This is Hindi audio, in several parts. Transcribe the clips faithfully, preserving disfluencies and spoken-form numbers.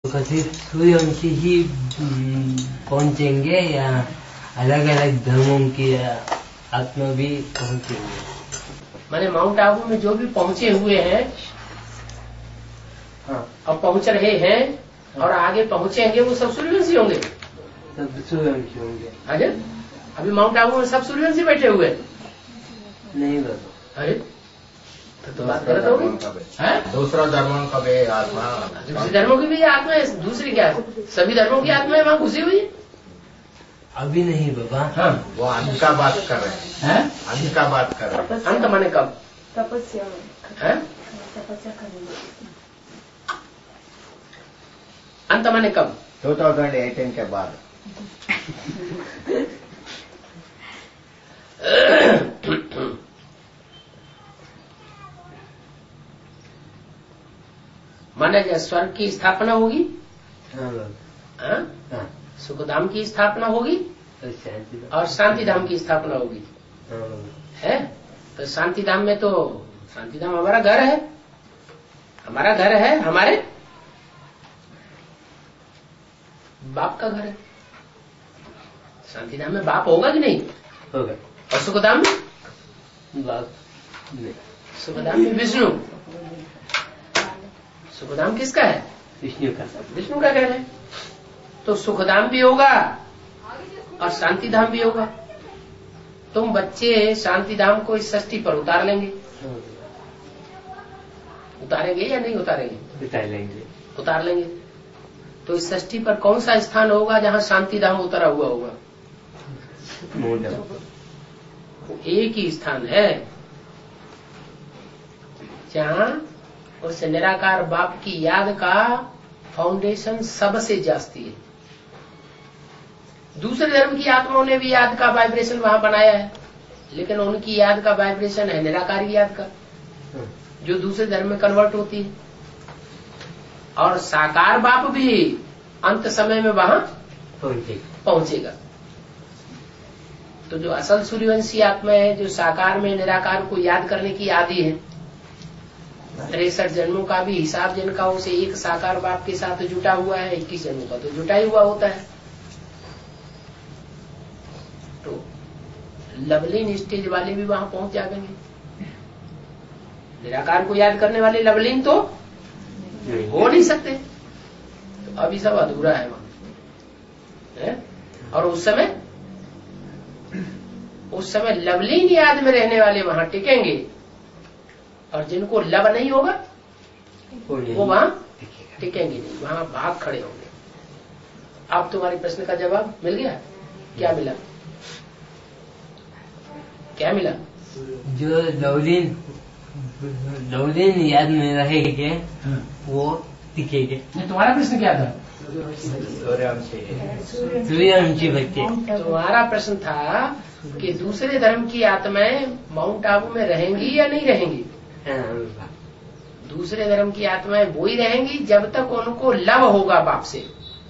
कथित सूर्यवंशी ही पहुंचेंगे या अलग अलग धर्मों की आत्मा भी पहुंचेंगे? माने माउंट आबू में जो भी पहुंचे हुए हैं, हाँ, और पहुंच रहे हैं, हाँ, और आगे पहुंचेंगे, वो सब सूर्यवंशी होंगे। सब सूर्यवंशी होंगे। अरे अभी माउंट आबू में सब सूर्यवंशी बैठे हुए नहीं बाबा। अरे तो बात गलत होगी। दूसरा धर्मों का भी आत्मा, दूसरे धर्मों की भी आत्मा है। दूसरी क्या है? सभी धर्मों की आत्मा है वहाँ घुसी हुई है। अभी नहीं बाबा। हाँ, वो अंत का बात कर रहे हैं। अंत का बात कर रहे हैं। अंत माने कब? तपस्या है? तपस्या करेंगे। अंत माने कब? दो हज़ार अठारह के बाद। माने जब स्वर्ग की स्थापना होगी, हाँ, सुखधाम की स्थापना होगी और शांति धाम की स्थापना होगी, है? तो शांति धाम में तो शांति धाम हमारा घर है, हमारा घर है, हमारे बाप का घर है। शांति धाम में बाप होगा कि नहीं होगा। और सुखधाम में बाप नहीं। सुखधाम में विष्णु। सुखधाम किसका है? विष्णु का। विष्णु का घर है। तो सुखधाम भी होगा और शांति धाम भी होगा। तुम बच्चे शांति धाम को इस षष्ठी पर उतार लेंगे। उतारेंगे या नहीं उतारेंगे? उतार लेंगे। उतार लेंगे। तो इस षष्ठी पर कौन सा स्थान होगा जहाँ शांति धाम उतरा हुआ होगा? एक ही स्थान है जहाँ उस निराकार बाप की याद का फाउंडेशन सबसे जास्ती है। दूसरे धर्म की आत्माओं ने भी याद का वाइब्रेशन वहां बनाया है, लेकिन उनकी याद का वाइब्रेशन है निराकार की याद का, जो दूसरे धर्म में कन्वर्ट होती है। और साकार बाप भी अंत समय में वहां पहुंचेगा। तो जो असल सूर्यवंशी आत्मा है, जो साकार में निराकार को याद करने की आदि है, तिरसठ जन्मों का भी हिसाब जिनका उसे एक साकार बाप के साथ जुटा हुआ है, इक्कीस जन्मों का तो जुटा ही हुआ होता है। तो लवलीन स्टेज वाले भी वहां पहुंच जाएंगे। निराकार को याद करने वाले लवलीन तो हो नहीं सकते, तो अभी सब अधूरा है वहां है? और उस समय उस समय लवलीन याद में रहने वाले वहां टिकेंगे, और जिनको लव नहीं होगा वो वहां टिकेंगे नहीं, वहां भाग खड़े होंगे। अब तुम्हारे प्रश्न का जवाब मिल गया? क्या मिला? क्या मिला? जो लवलीन लवलीन याद में रहेंगे वो टिकेंगे। तुम्हारा प्रश्न क्या था? सूर्यवंशी बच्चे। तुम्हारा प्रश्न था कि दूसरे धर्म की आत्माएं माउंट आबू में रहेंगी या नहीं रहेंगी? दूसरे धर्म की आत्माएं वो ही रहेंगी जब तक उनको लव होगा बाप से।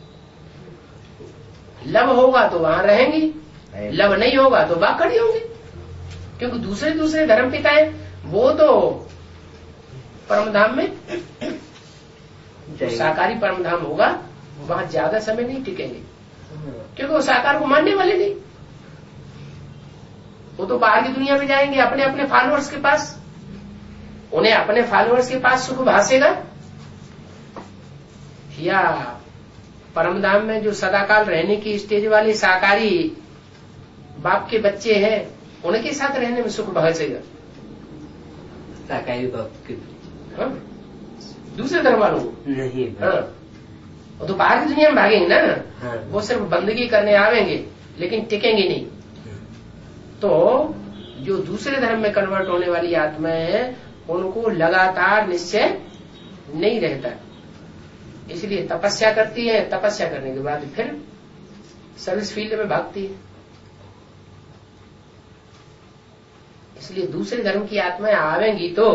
लव होगा तो वहां रहेंगी, लव नहीं होगा तो बाप खड़ी होंगी। क्योंकि दूसरे दूसरे धर्म पिताएं वो तो परमधाम में, जो साकारी परमधाम होगा वहां ज्यादा समय नहीं टिकेंगे, क्योंकि वो साकार को मानने वाले नहीं। वो तो बाहर की दुनिया में जाएंगे अपने अपने फॉलोअर्स के पास, उन्हें अपने फॉलोअर्स के पास सुख भासेगा, या परमधाम में जो सदाकाल रहने की स्टेज वाले साकारी बाप के बच्चे हैं उनके साथ रहने में सुख भासेगा। साकारी बाप के हाँ? दूसरे धर्म वालों को नहीं। हाँ? वो तो बाहर की दुनिया में भागेंगे ना। हाँ। वो सिर्फ बंदगी करने आवेंगे लेकिन टिकेंगे नहीं। तो जो दूसरे धर्म में कन्वर्ट होने वाली आत्माएं हैं उनको लगातार निश्चय नहीं रहता, इसलिए तपस्या करती है, तपस्या करने के बाद फिर सर्विस फील्ड में भागती है। इसलिए दूसरे धर्म की आत्माएं आवेंगी तो,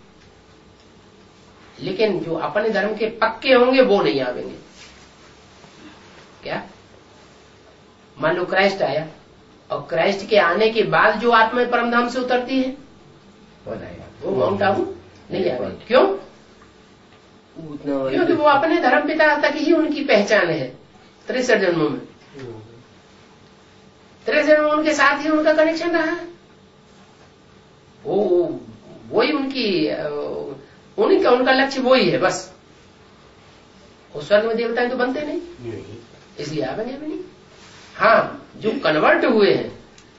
लेकिन जो अपने धर्म के पक्के होंगे वो नहीं आवेंगे। क्या? मान लो क्राइस्ट आया और क्राइस्ट के आने के बाद जो आत्माएं परमधाम से उतरती है वो माउंट आबू नहीं आएगी। क्यों? क्योंकि वो अपने धर्म पिता तक ही उनकी पहचान है तिरसठ जन्मों में। तिरसठ जन्मों उनके साथ ही उनका कनेक्शन रहा है। वो वही उनकी उन्हीं का उनका लक्ष्य वही है बस। वो स्वर्ग में देवता तो बनते नहीं, नहीं। इसलिए आवेंगे भी नहीं। हाँ, जो कन्वर्ट हुए हैं,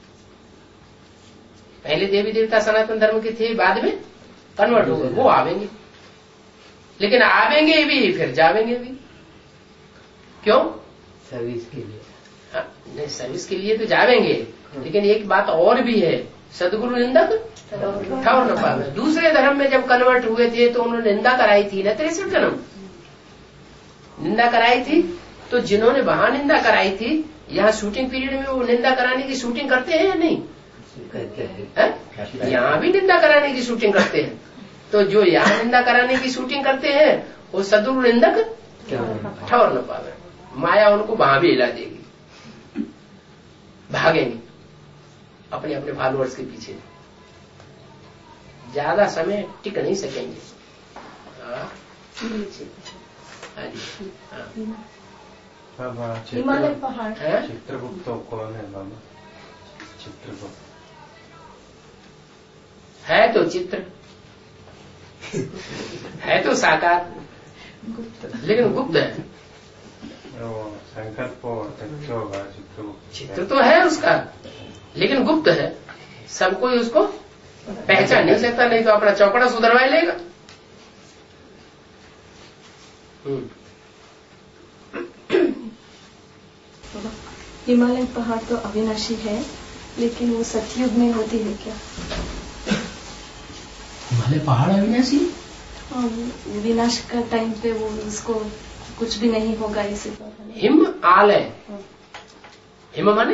पहले देवी देवता सनातन धर्म के थे, बाद में कन्वर्ट हो गए, वो आवेंगे। लेकिन आवेंगे भी फिर जावेंगे भी। क्यों? सर्विस के लिए। हाँ, नहीं, सर्विस के लिए तो जावेंगे, लेकिन एक बात और भी है, सदगुरु निंदक ठौर न पावे। दूसरे धर्म में जब कन्वर्ट हुए थे तो उन्होंने निंदा कराई थी ना, तिरसठ जन्म निंदा कराई थी। तो जिन्होंने वहां निंदा कराई थी, यहाँ शूटिंग पीरियड में वो निंदा कराने की शूटिंग करते हैं या नहीं? यहाँ भी निंदा कराने की शूटिंग करते हैं। तो जो यहाँ निंदा कराने की शूटिंग करते हैं वो सदगुरु निंदक ठौर न पावे। माया उनको वहां भी हिला देगी, भागेंगे अपने अपने फॉलोअर्स के पीछे, ज्यादा समय टिक नहीं सकेंगे। हिमालय पहाड़। चित्रगुप्त कौन है बाबा? चित्रगुप्त है तो चित्र है तो साकार, लेकिन गुप्त है। संकल्प होगा चित्रगुप्त। चित्र तो है उसका, लेकिन गुप्त है। सब कोई उसको पहचान नहीं सकता, नहीं तो अपना चौकड़ा सुधरवा लेगा। हिमालय पहाड़ तो अविनाशी है, लेकिन वो सतयुग में होती है क्या? हिमालय पहाड़ अविनाशी? विनाश का टाइम पे वो उसको कुछ भी नहीं होगा, इसी हिम आलय। हिम माने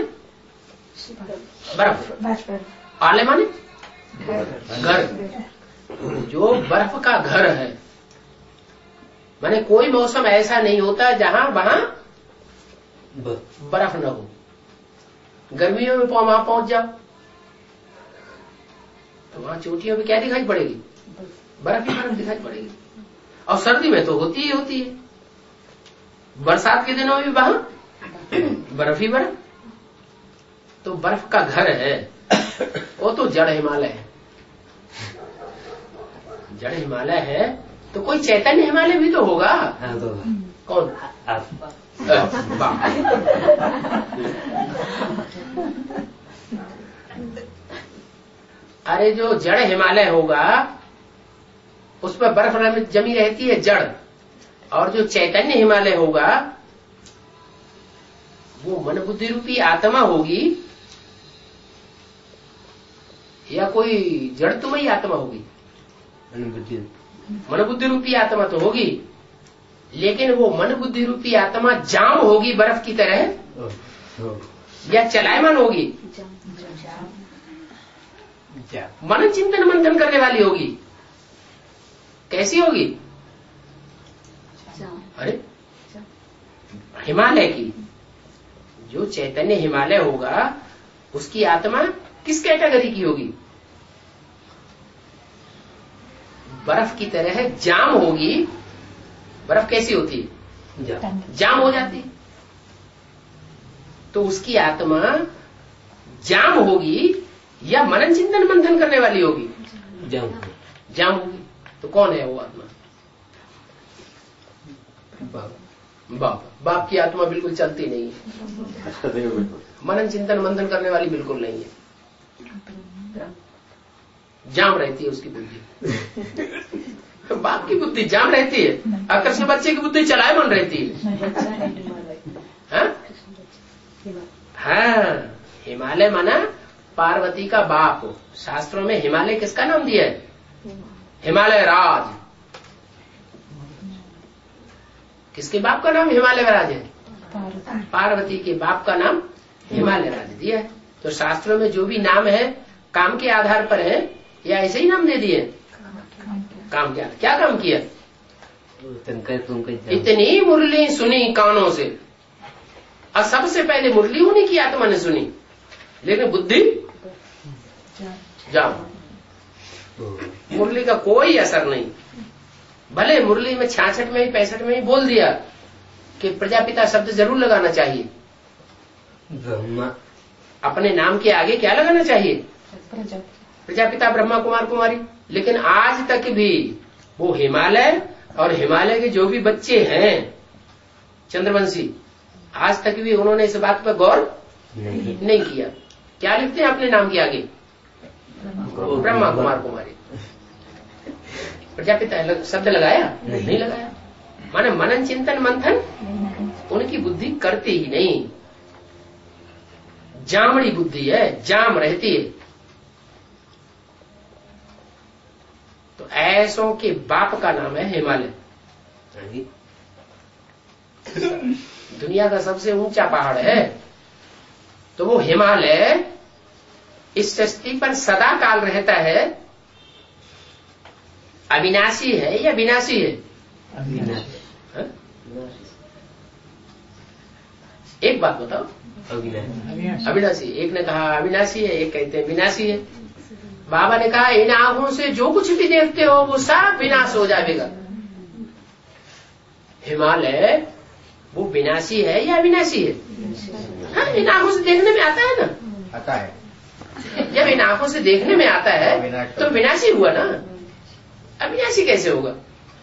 बर्फ, आलय माने घर। जो बर्फ का घर है, माने कोई मौसम ऐसा नहीं होता जहां वहां बर्फ न हो। गर्मियों में वहां पहुंच जाओ तो वहां चोटियों में क्या दिखाई पड़ेगी? बर्फ ही बर्फ दिखाई पड़ेगी। और सर्दी में तो होती ही होती है। बरसात के दिनों में भी वहां बर्फ ही बर्फ। तो बर्फ का घर है, वो तो जड़ हिमालय है। जड़ हिमालय है तो कोई चैतन्य हिमालय भी तो होगा। हाँ, तो कौन? अरे जो जड़ हिमालय होगा उस पर बर्फ जमी रहती है, जड़। और जो चैतन्य हिमालय होगा वो मन बुद्धि रूपी आत्मा होगी, या कोई जड़त्वमयी आत्मा होगी? मन बुद्धि रूपी आत्मा तो होगी, लेकिन वो मन बुद्धि रूपी आत्मा जाम होगी बर्फ की तरह, या चलायमान होगी? मन चिंतन मंथन करने वाली होगी। कैसी होगी? अरे हिमालय की, जो चैतन्य हिमालय होगा उसकी आत्मा किस कैटेगरी की होगी? बर्फ की तरह जाम होगी। बर्फ कैसी होती है? जाम, जाम हो जाती है। तो उसकी आत्मा जाम होगी या मनन चिंतन मंथन करने वाली होगी? जाम जाम होगी। तो कौन है वो आत्मा? बाप। बाप की आत्मा बिल्कुल चलती नहीं है। मनन चिंतन मंथन करने वाली बिल्कुल नहीं है, जाम रहती है उसकी बुद्धि। बाप की बुद्धि जाम रहती है, आकर्षण बच्चे की बुद्धि चलायमान रहती है। हाँ, हिमालय माना पार्वती का बाप। शास्त्रों में हिमालय किसका नाम दिया है? हिमालय राज। किसके बाप का नाम हिमालय राज है? पार्वती के बाप का नाम हिमालय राज दिया है। तो शास्त्रों में जो भी नाम है काम के आधार पर है या ऐसे ही नाम दे दिए? काम के आधार। क्या काम किया? इतनी मुरली सुनी कानों से, और सबसे पहले मुरली उन्हीं की आत्मा ने सुनी, लेकिन बुद्धि जाओ, मुरली का कोई असर नहीं। भले मुरली में छियासठ में ही पैंसठ में ही बोल दिया कि प्रजापिता शब्द जरूर लगाना चाहिए, ब्रह्मा अपने नाम के आगे क्या लगाना चाहिए? प्रजापिता ब्रह्मा कुमार कुमारी। लेकिन आज तक भी वो हिमालय और हिमालय के जो भी बच्चे हैं चंद्रवंशी, आज तक भी उन्होंने इस बात पर गौर नहीं, नहीं किया। क्या लिखते हैं अपने नाम के आगे? ब्रह्मा कुमार कुमारी। प्रजापिता शब्द लगाया? नहीं, नहीं लगाया। माने मनन चिंतन मंथन उनकी बुद्धि करती ही नहीं, जामड़ी बुद्धि है, जाम रहती है। तो ऐसों के बाप का नाम है हिमालय। दुनिया का सबसे ऊंचा पहाड़ है, तो वो हिमालय इस सृष्टि पर सदा काल रहता है। अविनाशी है या विनाशी है? अविनाशी। हाँ? एक बात बताओ, अविनाशी। अविनाशी। एक ने कहा अविनाशी है, एक कहते हैं विनाशी है। बाबा ने कहा इन आंखों से जो कुछ भी देखते हो वो सब विनाश हो जाएगा। हिमालय वो विनाशी है या अविनाशी है? हाँ, इन आंखों से देखने में आता है ना, आता है। जब इन आंखों से देखने में आता है तो विनाशी हुआ ना, अविनाशी कैसे होगा?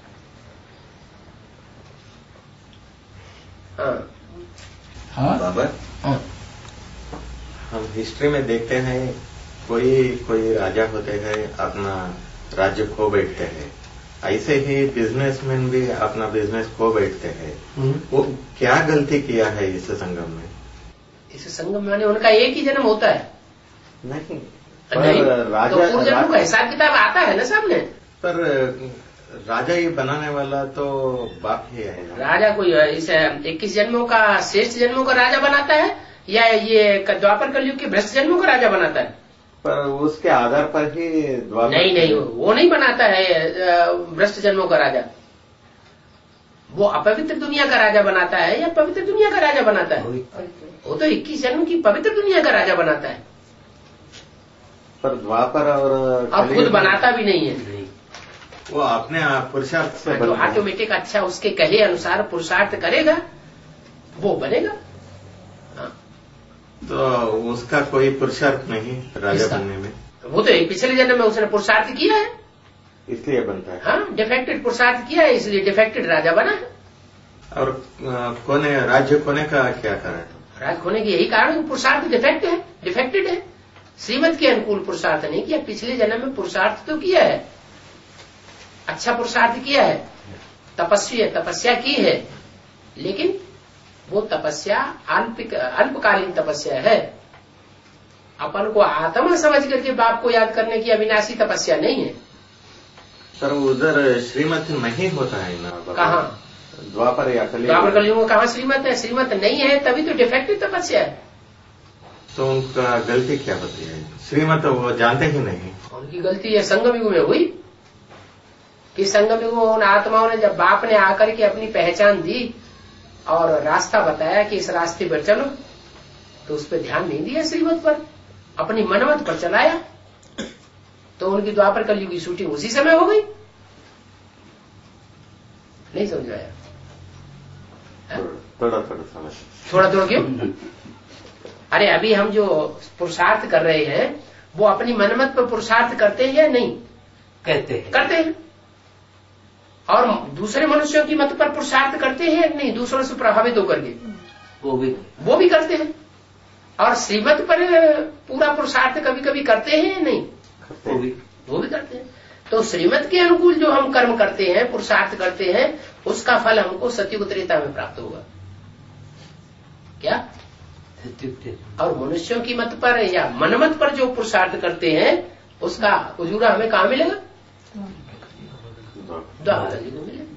हाँ हाँ बाबा, हाँ। हम हिस्ट्री में देखते हैं कोई कोई राजा होते हैं अपना राज्य खो बैठते हैं, ऐसे ही बिजनेसमैन भी अपना बिजनेस खो बैठते हैं। वो क्या गलती किया है इस संगम में? इस संगम में उनका एक ही जन्म होता है। नहीं, नहीं राजा तो पूर्व जन्म का हिसाब किताब आता है ना सामने। पर राजा ही बनाने वाला तो बाप ही है ना। राजा कोई इस इक्कीस जन्मों का श्रेष्ठ जन्मों का राजा बनाता है या ये द्वापर कलयुग के भ्रष्ट जन्मों का राजा बनाता है? पर उसके आधार पर ही द्वापर। नहीं नहीं, वो नहीं बनाता है भ्रष्ट जन्मों का राजा। वो अपवित्र दुनिया का राजा बनाता है या पवित्र दुनिया का राजा बनाता है? वो तो इक्कीस जन्म की पवित्र दुनिया का राजा बनाता है। पर द्वापर और अब खुद बनाता भी नहीं है, वो अपने पुरुषार्थ से जो ऑटोमेटिक अच्छा उसके कहे अनुसार पुरुषार्थ करेगा वो बनेगा। हाँ। तो उसका कोई पुरुषार्थ नहीं राजा बनने में। वो तो पिछले जन्म में उसने पुरुषार्थ किया है, इसलिए बनता है। हाँ, डिफेक्टेड पुरुषार्थ किया है, इसलिए डिफेक्टेड राजा बना है। और कोने राज्य कोने का क्या कारण? राज खोने की यही कारण, पुरुषार्थ डिफेक्ट है, डिफेक्टेड है। श्रीमत के अनुकूल पुरुषार्थ नहीं किया। पिछले जन्म में पुरुषार्थ तो किया है, अच्छा पुरुषार्थ किया है, तपस्वी है, तपस्या की है, लेकिन वो तपस्या अल्प अल्पकालीन तपस्या है। अपन को आत्मा समझ करके बाप को याद करने की अविनाशी तपस्या नहीं है। सर उधर श्रीमत नहीं होता है ना? कहाँ? द्वापर या कलयुग? द्वापर कलयुग में कहाँ श्रीमत है? श्रीमत नहीं है तभी तो डिफेक्टिव तपस्या है। तो उनका गलती क्या होती है? श्रीमत वो जानते ही नहीं। उनकी गलती है संगम युग में हुई कि संगम युग में उन आत्माओं ने जब बाप ने आकर के अपनी पहचान दी और रास्ता बताया कि इस रास्ते पर चलो, तो उस पर ध्यान नहीं दिया, श्रीमत पर अपनी मनमत पर चलाया, तो उनकी द्वापर कलयुग की शूटिंग उसी समय हो गई। नहीं समझ आया? थोड़ा थोड़ा समझ। थोड़ा थोड़ा क्यों? अरे अभी हम जो पुरुषार्थ कर रहे हैं वो अपनी मनमत पर पुरुषार्थ करते हैं या नहीं? कहते हैं। करते हैं। और दूसरे मनुष्यों की मत पर पुरुषार्थ करते हैं या नहीं? दूसरों से प्रभावित होकर के वो भी वो भी करते हैं। और श्रीमत पर पूरा पुरुषार्थ कभी कभी करते हैं या नहीं? वो भी वो भी करते हैं। तो श्रीमत के अनुकूल जो हम कर्म करते हैं, पुरुषार्थ करते हैं, उसका फल हमको सत्युग त्रेता में प्राप्त होगा। क्या? और मनुष्यों की मत पर या मनमत पर जो पुरुषार्थ करते हैं उसका उजूरा हमें कहाँ मिलेगा? द्वापर जी को मिलेगा।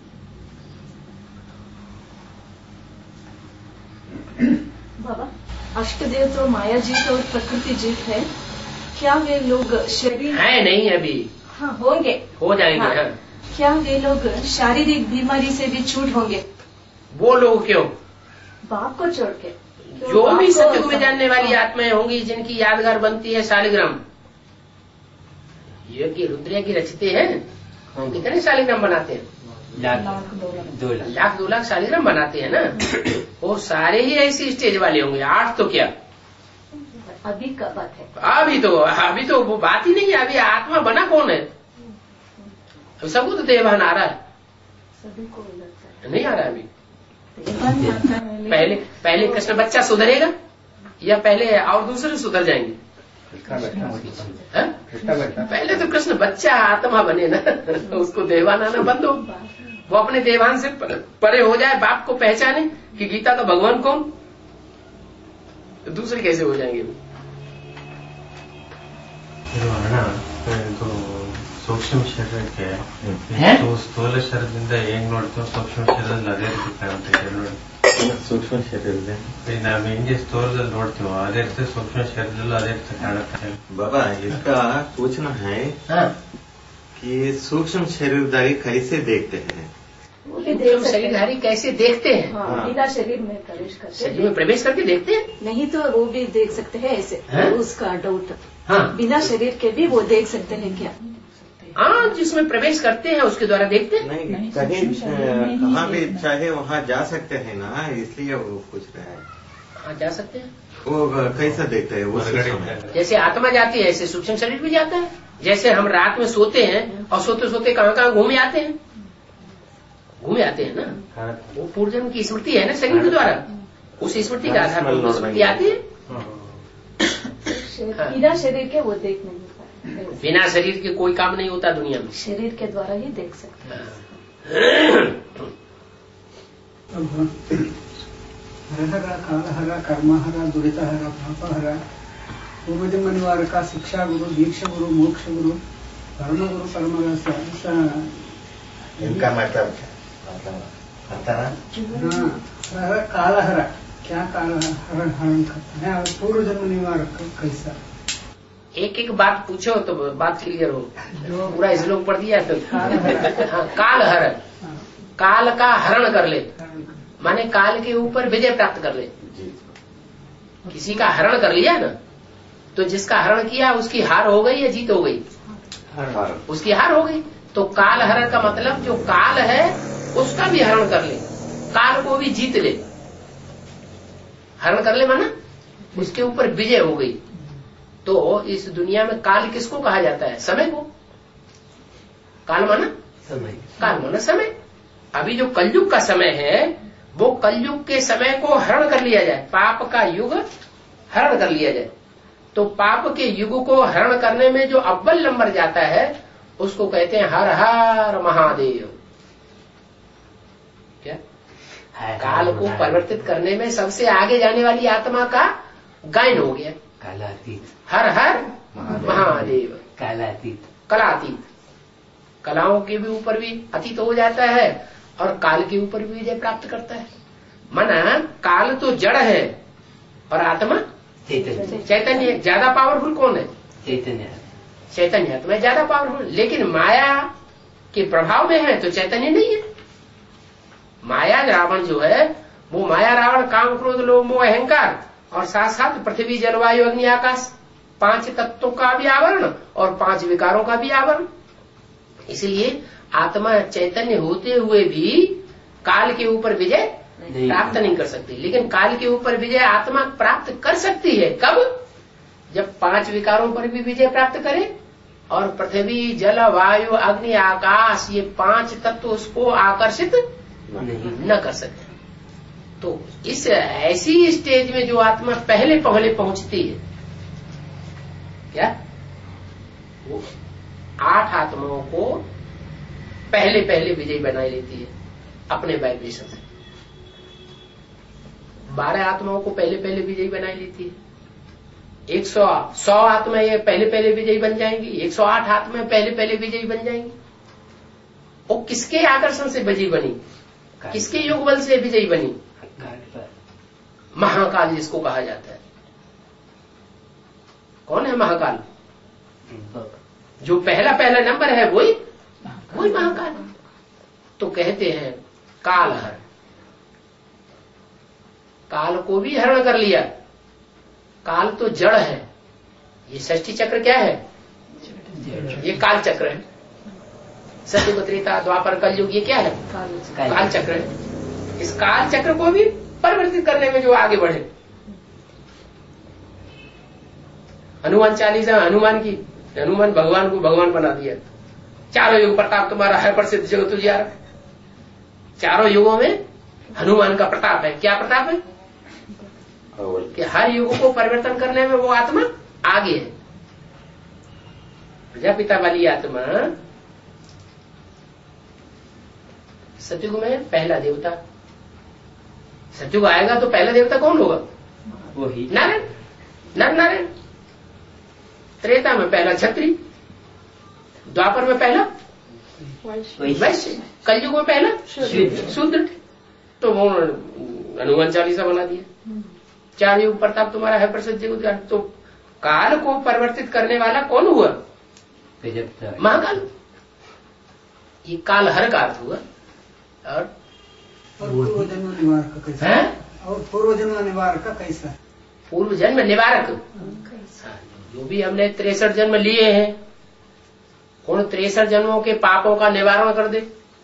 बाबा, अष्टदेव तो माया जीत और प्रकृति जीत है, क्या वे लोग शरीर है नहीं अभी? हाँ होंगे, हो जाएंगे। हाँ। हाँ। क्या वे लोग शारीरिक बीमारी से भी छूट होंगे? वो लोग क्यों? बाप को छोड़ के जो भी सत्युग में जानने वाली आत्माएं होंगी जिनकी यादगार बनती है शालिग्राम, ये की रुद्रिया की रचते हैं, कितने शालिग्राम बनाते हैं? लाख दो लाख लाख दो लाख शालिग्राम बनाते हैं ना, वो सारे ही ऐसी स्टेज वाले होंगे। आठ तो क्या अभी का बात है, अभी तो अभी तो वो बात ही नहीं है। अभी आत्मा बना कौन है? सबको तो देवान आ रहा है, सभी को लगता नहीं आ रहा है अभी। है। पहले पहले कृष्ण बच्चा सुधरेगा या पहले और दूसरे सुधर जाएंगे? है? पहले तो कृष्ण बच्चा आत्मा बने ना, उसको देवान आना बंद हो, वो अपने देवान से परे हो जाए, बाप को पहचाने कि गीता का भगवान कौन, दूसरे कैसे हो जाएंगे? तो ಸೂಕ್ಷ್ಮ ಶರೀರಕ್ಕೆ ಸ್ಥೂಲ ಶರೀರದಿಂದ ಹೆಂಗ್ ನೋಡ್ತೀವಿ, ಸೂಕ್ಷ್ಮ ಶರೀರದಲ್ಲಿ ಅದೇ ರೀತಿ ಕಾಣುತ್ತೆ ನೋಡಿ. ಸೂಕ್ಷ್ಮ ಶರೀರದಲ್ಲಿ ನಾವು ಹೆಂಗೆ ಸ್ಥೂಲದಲ್ಲಿ ನೋಡ್ತೀವೋ ಅದೇ ರೀತಿ ಸೂಕ್ಷ್ಮ ಶರೀರದಲ್ಲೂ ಅದೇ ರೀತಿ ಕಾಣುತ್ತೆ. बाबा इसका पूछना है कि सूक्ष्म शरीरधारी कैसे देखते हैं? सूक्ष्म शरीरधारी कैसे देखते हैं? बिना शरीर में प्रवेश करते शरीर में प्रवेश करके देखते हैं? नहीं तो वो भी देख सकते हैं ऐसे, उसका डाउट। हाँ, बिना शरीर के भी वो देख सकते हैं क्या? हाँ, जिसमें प्रवेश करते हैं उसके द्वारा देखते हैं। नहीं, कहीं कहाँ भी चाहे वहाँ जा सकते हैं ना, इसलिए वो पूछ रहे हैं। हाँ, जा सकते हैं। वो कैसा देखते हैं? वो जैसे आत्मा जाती है ऐसे सूक्ष्म शरीर भी जाता है। जैसे हम रात में सोते हैं और सोते सोते कहाँ कहाँ घूमे आते हैं, घूमे आते हैं ना, वो पूर्वजन्म की स्मृति है ना शरीर के द्वारा, उस स्मृति के आधार पर स्मृति आती है। बिना शरीर के वो देख नहीं पाए, बिना शरीर के कोई काम नहीं होता दुनिया में, शरीर के द्वारा ही देख सकते हैं। हर कालहर कर्महर दुरितहर पापहर पूर्वजन्म निवारक शिक्षा गुरु दीक्षा गुरु मोक्ष गुरु परम गुरु परम इनका मतलब हर कालहर क्या कालहर हरण करता है और पूर्व जन्म निवारक कैसा? एक एक बात पूछो तो बात क्लियर हो। पूरा श्लोक पढ़ दिया तो हाँ, काल हरण, काल का हरण कर ले, माने काल के ऊपर विजय प्राप्त कर ले। किसी का हरण कर लिया ना, तो जिसका हरण किया उसकी हार हो गई या जीत हो गई? उसकी हार हो गई। तो काल हरण का मतलब जो काल है उसका भी हरण कर ले, काल को भी जीत ले। हरण कर ले माना उसके ऊपर विजय हो गई। तो इस दुनिया में काल किसको कहा जाता है? समय को। काल माना समय, काल माना समय। अभी जो कलयुग का समय है वो कलयुग के समय को हरण कर लिया जाए, पाप का युग हरण कर लिया जाए। तो पाप के युग को हरण करने में जो अव्वल नंबर जाता है उसको कहते हैं हर हर महादेव। क्या? काल को परिवर्तित करने में सबसे आगे जाने वाली आत्मा का गायन हो गया कालातीत, हर हर महादेव। कालातीत, कलातीत, कलाओं के भी ऊपर भी अतीत हो जाता है और काल के ऊपर भी विजय प्राप्त करता है। माना काल तो जड़ है और आत्मा चैतन्य। चैतन्य। ज्यादा पावरफुल कौन है? चैतन्य। चैतन्य आत्मा ज्यादा पावरफुल, लेकिन माया के प्रभाव में है तो चैतन्य नहीं है। माया रावण जो है वो माया रावण काम क्रोध लोभ मोह अहंकार और साथ साथ पृथ्वी जलवायु अग्नि आकाश पांच तत्वों का भी आवरण और पांच विकारों का भी आवरण। इसलिए आत्मा चैतन्य होते हुए भी काल के ऊपर विजय प्राप्त नहीं कर सकती। लेकिन काल के ऊपर विजय आत्मा प्राप्त कर सकती है। कब? जब पांच विकारों पर भी विजय प्राप्त करे और पृथ्वी जल वायु अग्नि आकाश ये पांच तत्व उसको आकर्षित न कर सकते। तो इस ऐसी स्टेज में जो आत्मा पहले पहले पहुंचती है, क्या वो आठ आत्माओं को पहले पहले विजयी बना लेती है अपने वाइब्रेशन से। बारह आत्माओं को पहले पहले विजयी बना लेती है। एक सौ सौ आत्माएं ये पहले पहले विजयी बन जाएंगी, एक सौ आठ आत्माएं पहले पहले विजयी बन जाएंगी। वो किसके आकर्षण से विजयी बनी? किसके योग बल से विजयी बनी? महाकाल जिसको कहा जाता है। कौन है महाकाल? जो पहला पहला नंबर है वही वही महाकाल। तो कहते हैं काल हर, काल को भी हरण कर लिया। काल तो जड़ है, ये षष्ठी चक्र क्या है? ये काल चक्र है। सत्युग त्रेता द्वापर कलयुग, ये क्या है? काल चक्र है। इस काल चक्र को भी परिवर्तित करने में जो आगे बढ़े, हनुमान चालीसा हनुमान की, हनुमान भगवान को भगवान बना दिया। चारों युग प्रताप तुम्हारा है प्रसिद्ध जगत उजियार। चारों युगों में हनुमान का प्रताप है। क्या प्रताप है? कि हर युग को परिवर्तन करने में वो आत्मा आगे है। प्रजापिता वाली आत्मा सतयुग में पहला देवता। सतयुग आएगा तो पहला देवता कौन होगा? वही नारायण, नर नारायण। त्रेता में पहला क्षत्रिय, द्वापर में पहला वैश्य, कलयुग में पहला शूद्र। तो वो हनुमान चालीसा बना दिया। चार युग प्रताप तुम्हारा है प्रसिद्ध जगत। तो काल को परिवर्तित करने वाला कौन हुआ? महाकाल। ये काल हर का अर्थ हुआ। और पूर्व जन्म निवारक का कैसा है? और पूर्व जन्म निवारक का कैसा? पूर्व जन्म निवारक, जो भी हमने तिरसठ जन्म लिए हैं, कौन तिरसठ जन्मों के पापों का निवारण कर दे?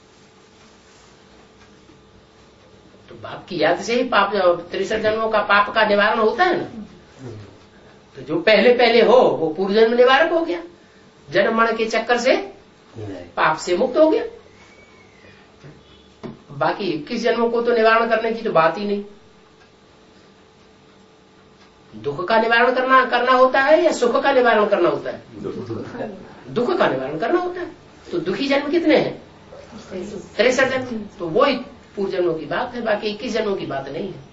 तो बाप की याद से ही पाप, तिरसठ जन्मों का पाप का निवारण होता है ना। तो जो पहले पहले हो वो पूर्व जन्म निवारक हो गया। जन्म मरण के चक्कर से पाप से मुक्त हो गया। बाकी इक्कीस जन्मों को तो निवारण करने की तो बात ही नहीं। दुख का निवारण करना करना होता है या सुख का निवारण करना होता है? दुख का निवारण करना होता है। तो दुखी जन्म कितने हैं? तिरसठ जन्म। तो वो ही पूर्व जन्मों की बात है, बाकी इक्कीस जन्मों की बात नहीं है।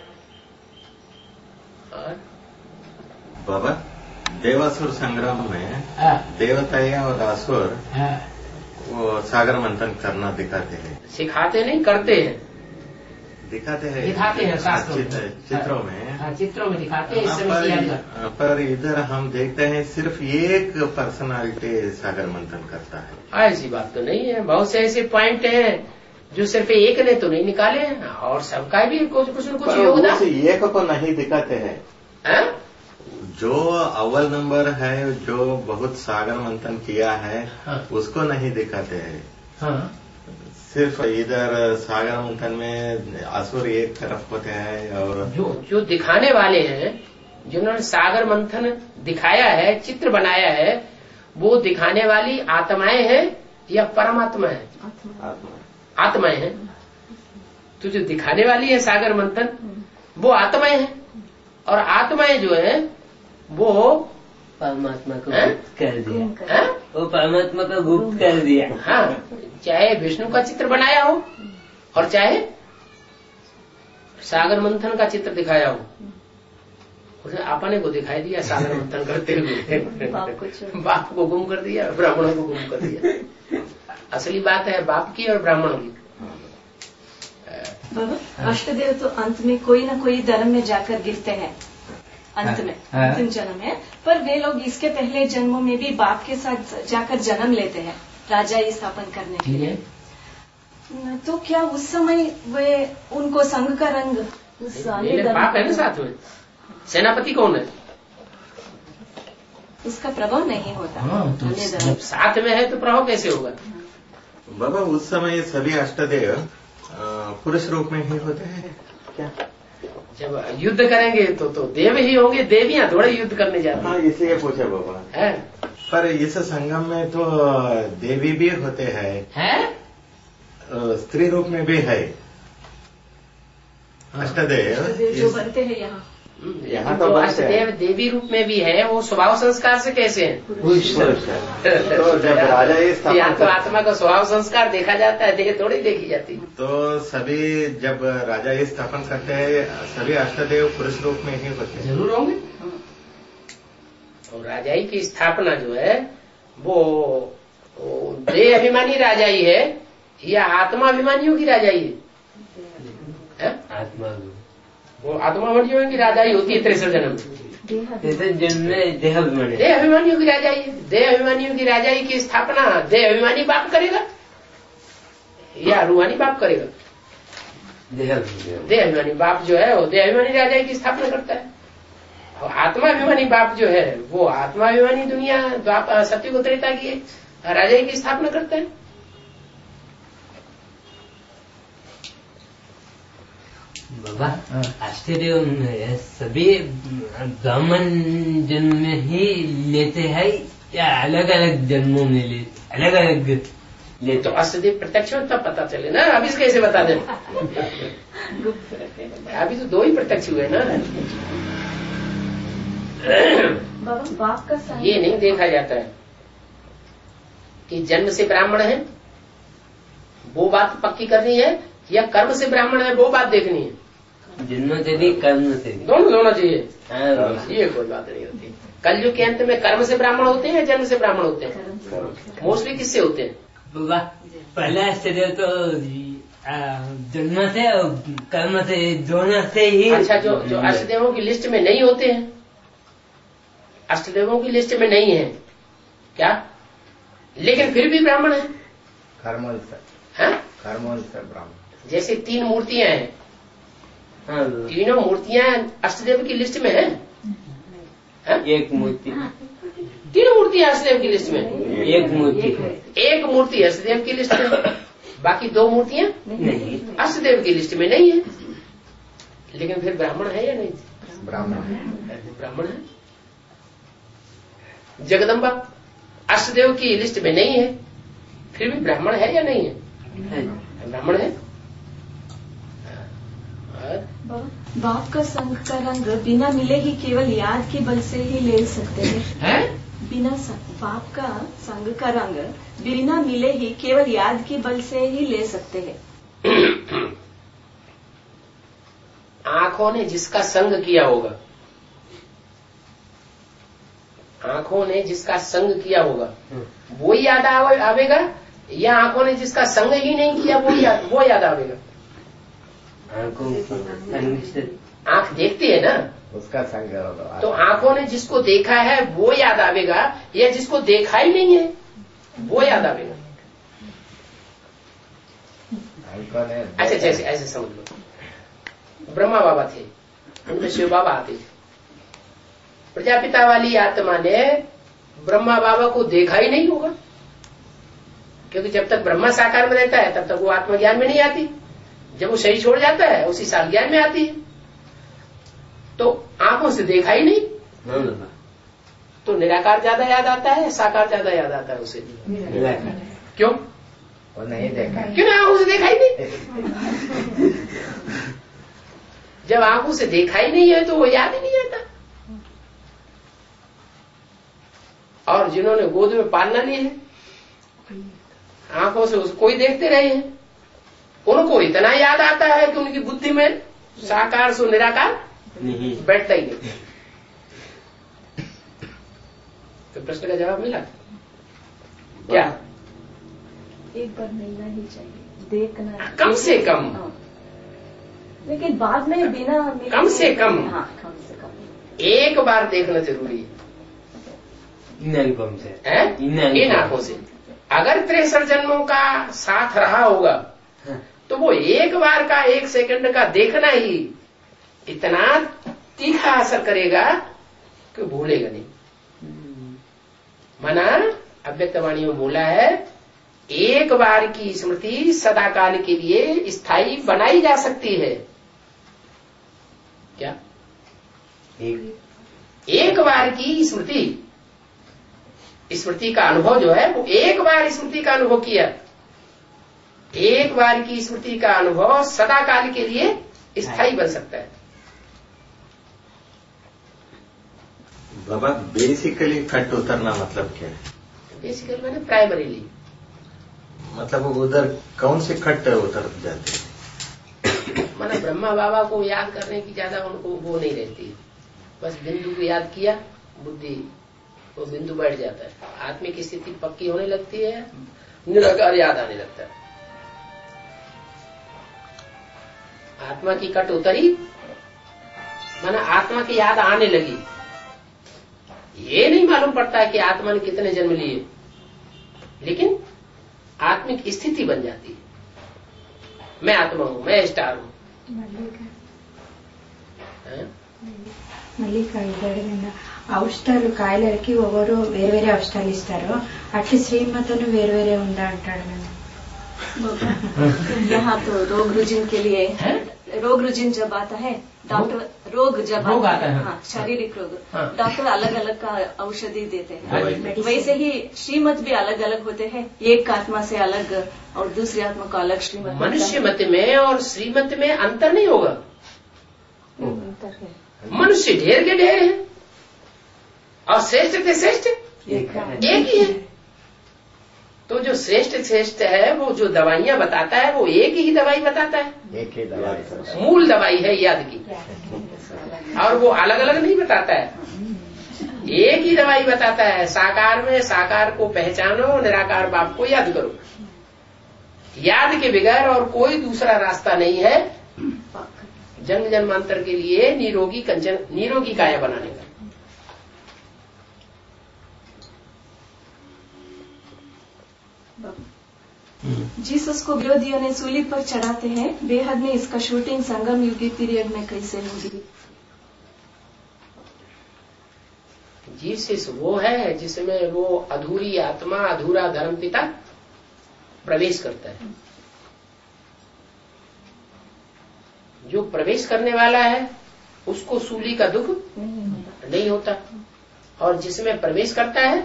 और बाबा, देवासुर संग्राम में देवता और असुर वो सागर मंथन करना दिखाते हैं। सिखाते नहीं, करते हैं। दिखाते हैं, दिखाते हैं शास्त्रों में, चित्रों में। हाँ, चित्रों में दिखाते हैं। इस समय किया पर इधर हम देखते हैं सिर्फ एक पर्सनालिटी सागर मंथन करता है। ऐसी बात तो नहीं है। बहुत से ऐसे पॉइंट हैं जो सिर्फ एक ने तो नहीं निकाले हैं, और सबका भी कुछ कुछ न कुछ योगदान। एक को नहीं दिखाते हैं है? जो अव्वल नंबर है, जो बहुत सागर मंथन किया है, हाँ। उसको नहीं दिखाते हैं। हाँ। सिर्फ इधर सागर मंथन में असुर एक तरफ होते हैं। और जो जो दिखाने वाले हैं, जिन्होंने सागर मंथन दिखाया है, चित्र बनाया है, वो दिखाने वाली आत्माएं हैं या परमात्मा है? आत्माएं हैं। तो जो दिखाने वाली है सागर मंथन, वो आत्माएं हैं। और आत्माएं जो है वो परमात्मा को है? गुप्त कर दिया। है? वो परमात्मा को गुप्त कर दिया। हाँ, चाहे विष्णु का चित्र बनाया हो और चाहे सागर मंथन का चित्र दिखाया हो, उसे अपने को दिखाई दिया सागर मंथन करते हुए। बाप को गुम कर दिया, ब्राह्मणों को गुम कर दिया। असली बात है बाप की और ब्राह्मणों की। अष्टदेव तो अंत में कोई ना कोई धर्म में जाकर गिरते हैं, अंत में अंतिम जन्म में। पर वे लोग इसके पहले जन्मों में भी बाप के साथ जाकर जन्म लेते हैं राजा स्थापन करने के लिए। तो क्या उस समय वे उनको संघ का रंग उस बाप है ना साथ में? सेनापति कौन है? उसका प्रभाव नहीं होता। हाँ, तो जब साथ में है तो प्रभाव कैसे होगा? बाबा, उस समय सभी अष्टदेव पुरुष रूप में ही होते हैं क्या? जब युद्ध करेंगे तो तो देव ही होंगे, देवियां थोड़े युद्ध करने जाते हैं। हाँ, इसलिए पूछा बाबा है। पर इस संगम में तो देवी भी होते हैं, है? स्त्री रूप में भी है। अष्टदेव जो बनते हैं यहाँ यहाँ तो तो अष्टदेव देवी रूप में भी है। वो स्वभाव संस्कार से कैसे हैं? तो जब राजा ये यहाँ तो आत्मा का स्वभाव संस्कार देखा जाता है, देह थोड़ी देखी जाती। तो सभी जब राजा ये स्थापन करते हैं, सभी अष्टदेव पुरुष रूप में ही होते हैं। जरूर होंगे। और राजाई की स्थापना जो है वो, वो देह अभिमानी राजाई है या आत्मा अभिमानियों की राजाई है? आत्मा वो आत्माभिमानियों की राजाई होती है तिरसठ जन्म में। देह अभिमानी देह अभिमानियों की राजाई है। देह अभिमानियों की राजाई की स्थापना देह अभिमानी बाप करेगा या रूहानी बाप करेगा? देह देह अभिमानी बाप जो है वो देह अभिमानी राजाई की स्थापना करता है। और आत्माभिमानी बाप जो है वो आत्माभिमानी दुनिया सत्युग त्रेता की राजाई की स्थापना करता है। बाबा आश्चर्य में सभी ब्राह्मण जन्म में ही लेते हैं या अलग अलग जन्मों में लेते अलग अलग ले? तो अष्टदेव प्रत्यक्ष में तब पता चले ना, अभी कैसे बता दें? अभी तो दो ही प्रत्यक्ष हुए ना। बाप का ये नहीं देखा जाता है कि जन्म से ब्राह्मण है, वो बात पक्की करनी है, या कर्म से ब्राह्मण है वो बात देखनी है। जन्म से भी कर्म से भी दोनों होना चाहिए। ये कोई बात नहीं होती। कलयुग के अंत में कर्म से ब्राह्मण होते हैं या जन्म से ब्राह्मण होते हैं? मोस्टली किससे होते हैं? बाबा पहला आश्चर्य तो जन्म से और कर्म से दोनों से ही। अच्छा, जो जो अष्टदेवों की लिस्ट में नहीं होते हैं, अष्टदेवों की लिस्ट में नहीं है क्या, लेकिन फिर भी ब्राह्मण है? कर्मल से हाँ? कर्मल से ब्राह्मण। जैसे तीन मूर्तियां हैं, तीनों मूर्तियां अष्टदेव की लिस्ट में है? एक मूर्ति, तीन मूर्तियां अष्टदेव की लिस्ट में, एक मूर्ति एक मूर्ति अष्टदेव की लिस्ट में, बाकी दो मूर्तियां नहीं अष्टदेव की लिस्ट में नहीं है, लेकिन फिर ब्राह्मण है या नहीं? ब्राह्मण ब्राह्मण है। जगदम्बा अष्टदेव की लिस्ट में नहीं है, फिर भी ब्राह्मण है या नहीं है? ब्राह्मण है। बाप का संग का रंग बिना मिले ही केवल याद के बल से ही ले सकते हैं, है? बिना बाप का संग का रंग बिना मिले ही केवल याद के बल से ही ले सकते हैं। आंखों ने जिसका संग किया होगा, आंखों ने जिसका संग किया होगा वो याद आवेगा, या आंखों ने जिसका संग ही नहीं किया वो याद वो याद आवेगा? आंख देखती है ना, उसका संग होगा। तो आंखों ने जिसको देखा है वो याद आवेगा, या जिसको देखा ही नहीं है वो याद आवेगा? अच्छा, जैसे ऐसे समझ लो, ब्रह्मा बाबा थे, उनमें शिव बाबा आते थे। प्रजापिता वाली आत्मा ने ब्रह्मा बाबा को देखा ही नहीं होगा, क्योंकि जब तक ब्रह्मा साकार में रहता है तब तक वो आत्मज्ञान में नहीं आती। जब वो शरीर छोड़ जाता है उसी साल ज्ञान में आती है। तो आंखों से देखा ही नहीं, तो निराकार ज्यादा याद आता है, साकार ज्यादा याद आता है उसे? क्यों? वो नहीं देखा। क्यों ना? आंखों से देखा ही नहीं। जब आंखों से देखा ही नहीं है तो वो याद ही नहीं आता। और जिन्होंने गोद में पालना लिए है, आंखों से उसको ही देखते रहे हैं, उनको इतना याद आता है कि उनकी बुद्धि में साकार सो निराकार नहीं बैठता ही नहीं। तो प्रश्न का जवाब मिला क्या? एक बार मिलना ही चाहिए, देखना कम से कम, लेकिन बाद में बिना कम से कम, हाँ, कम से कम एक बार देखना जरूरी है इन आंखों से, इन आंखों से। अगर तिरसठ जन्मों का साथ रहा होगा तो वो एक बार का, एक सेकंड का देखना ही इतना तीखा असर करेगा कि भूलेगा नहीं। मना अव्यक्तवाणी में बोला है, एक बार की स्मृति सदाकाल के लिए स्थायी बनाई जा सकती है। क्या? एक, एक बार की स्मृति, स्मृति का अनुभव जो है वो एक बार स्मृति का अनुभव किया, एक बार की स्मृति का अनुभव सदाकाल के लिए स्थायी बन सकता है। बाबा बेसिकली कट उतरना मतलब क्या है? बेसिकली मैंने प्राइमरीली मतलब उधर कौन से खट उतर जाते हैं? मैंने ब्रह्मा बाबा को याद करने की ज्यादा उनको वो नहीं रहती, बस बिंदु को याद किया, बुद्धि वो बिंदु बैठ जाता है, आत्मिक स्थिति पक्की होने लगती है, निराकार याद आने लगता है। आत्मा की कट उतरी माना आत्मा की याद आने लगी। ये नहीं मालूम पड़ता कि आत्मा ने कितने जन्म लिए, लेकिन आत्मिक स्थिति बन जाती है। मैं आत्मा हूं, मैं स्टार हूं। మళ్ళీ కైలాడైనా ఔషధాలు కాయలకి ఒవ్వరు వేరే వేరే ఔషధాలు ఇస్తారు, అట్లా శ్రీమతను వేరు వేరే ఉందా అంటాడు. यहाँ तो रोग रुजिन के लिए रोग रुजिन जब आता है डॉक्टर रोग जब रोग आता है, हाँ, शारीरिक रोग हाँ। डॉक्टर अलग अलग का औषधि देते हैं। वैसे ही श्रीमत भी अलग अलग होते हैं, एक आत्मा से अलग और दूसरी आत्मा को अलग श्रीमत। मनुष्य मत में और श्रीमत में अंतर नहीं होगा। मनुष्य ढेर के ढेर है और श्रेष्ठ के श्रेष्ठ एक ही है। तो जो श्रेष्ठ श्रेष्ठ है वो जो दवाइयां बताता है वो एक ही दवाई बताता है, एक ही दवाई, मूल दवाई है याद की, और वो अलग अलग नहीं बताता है, एक ही दवाई बताता है। साकार में साकार को पहचानो, निराकार बाप को याद करो। याद के बगैर और कोई दूसरा रास्ता नहीं है जन्म जन्मांतर के लिए निरोगी कंचन निरोगी काया बनाने का। जीसस को विरोधियों ने सूली पर चढ़ाते हैं, बेहद में इसका शूटिंग संगम युगी पीरियड में कैसे होगी? जीसस वो है जिसमें वो अधूरी आत्मा, अधूरा धर्म पिता प्रवेश करता है। जो प्रवेश करने वाला है उसको सूली का दुख नहीं होता, और जिसमें प्रवेश करता है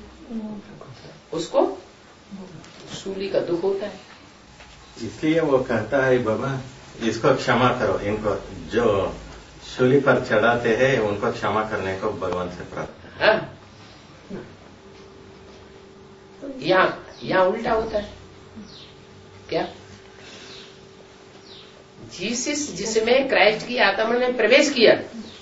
उसको सूली का दुख होता है। इसलिए वो कहता है बाबा इसको क्षमा करो, इनको जो सूली पर चढ़ाते हैं उनको क्षमा करने को भगवान से प्रार्थना। हाँ? यहाँ यहाँ उल्टा होता है क्या? जीसस जिसमें क्राइस्ट की आत्मा ने प्रवेश किया,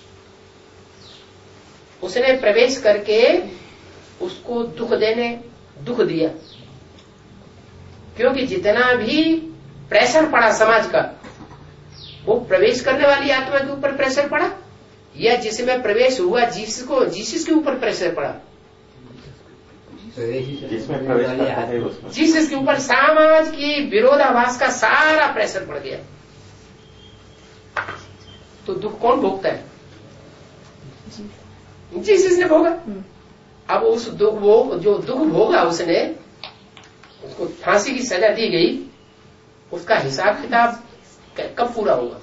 उसने प्रवेश करके उसको दुख देने दुख दिया, क्योंकि जितना भी प्रेशर पड़ा समाज का वो प्रवेश करने वाली आत्मा के ऊपर प्रेशर पड़ा, या जिसमें प्रवेश हुआ जीसस को जीसस के ऊपर प्रेशर पड़ा? जिसमें प्रवेश करता है उसमें जीसस के ऊपर समाज की विरोधाभास का सारा प्रेशर पड़ गया। तो दुख कौन भोगता है? जीसस ने भोगा। अब उस दुख वो जो दुख भोगा उसने, उसको फांसी की सजा दी गई, उसका हिसाब किताब कब पूरा होगा?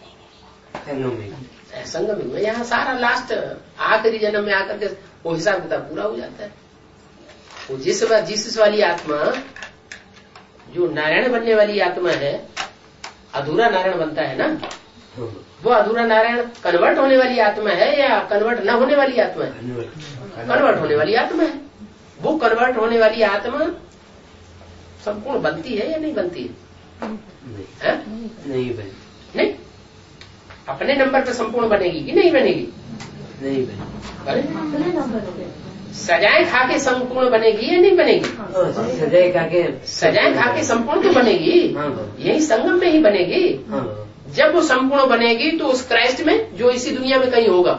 संगम में। यहाँ सारा लास्ट आखिरी जन्म में आकर के वो हिसाब किताब पूरा हो जाता है। वो जिस जीसस वाली आत्मा जो नारायण बनने वाली आत्मा है, अधूरा नारायण बनता है ना, वो अधूरा नारायण कन्वर्ट होने वाली आत्मा है या कन्वर्ट न होने वाली आत्मा है? कन्वर्ट होने वाली आत्मा है। वो कन्वर्ट होने वाली आत्मा संपूर्ण बनती है या नहीं बनती है? है? नहीं बनेगी। नहीं, अपने नंबर पे संपूर्ण बनेगी कि नहीं बनेगी? नहीं बनेगी। सजाएं खा के संपूर्ण बनेगी या नहीं बनेगी? सजाएं खा के सजाएं खा के संपूर्ण तो बनेगी, यही संगम में ही बनेगी। जब वो संपूर्ण बनेगी तो उस क्राइस्ट में जो इसी दुनिया में कहीं होगा,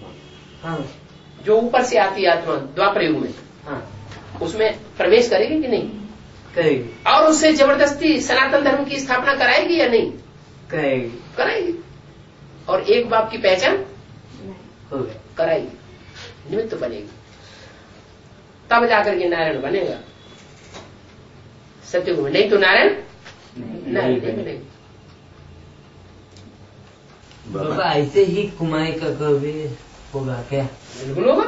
जो ऊपर से आती आत्मा द्वापर युग में, उसमें प्रवेश करेगी कि नहीं करेगी? और उससे जबरदस्ती सनातन धर्म की स्थापना कराएगी या नहीं करेगी? कराएगी। और एक बाप की पहचान हो गया, कराएगी, निमित्त तो बनेगी, तब जाकर के नारायण बनेगा सत्ययुग में। नहीं तो नारायण नारायण नहीं बनेगा। बाबा ऐसे ही कुमाई का कभी होगा क्या? बिल्कुल होगा।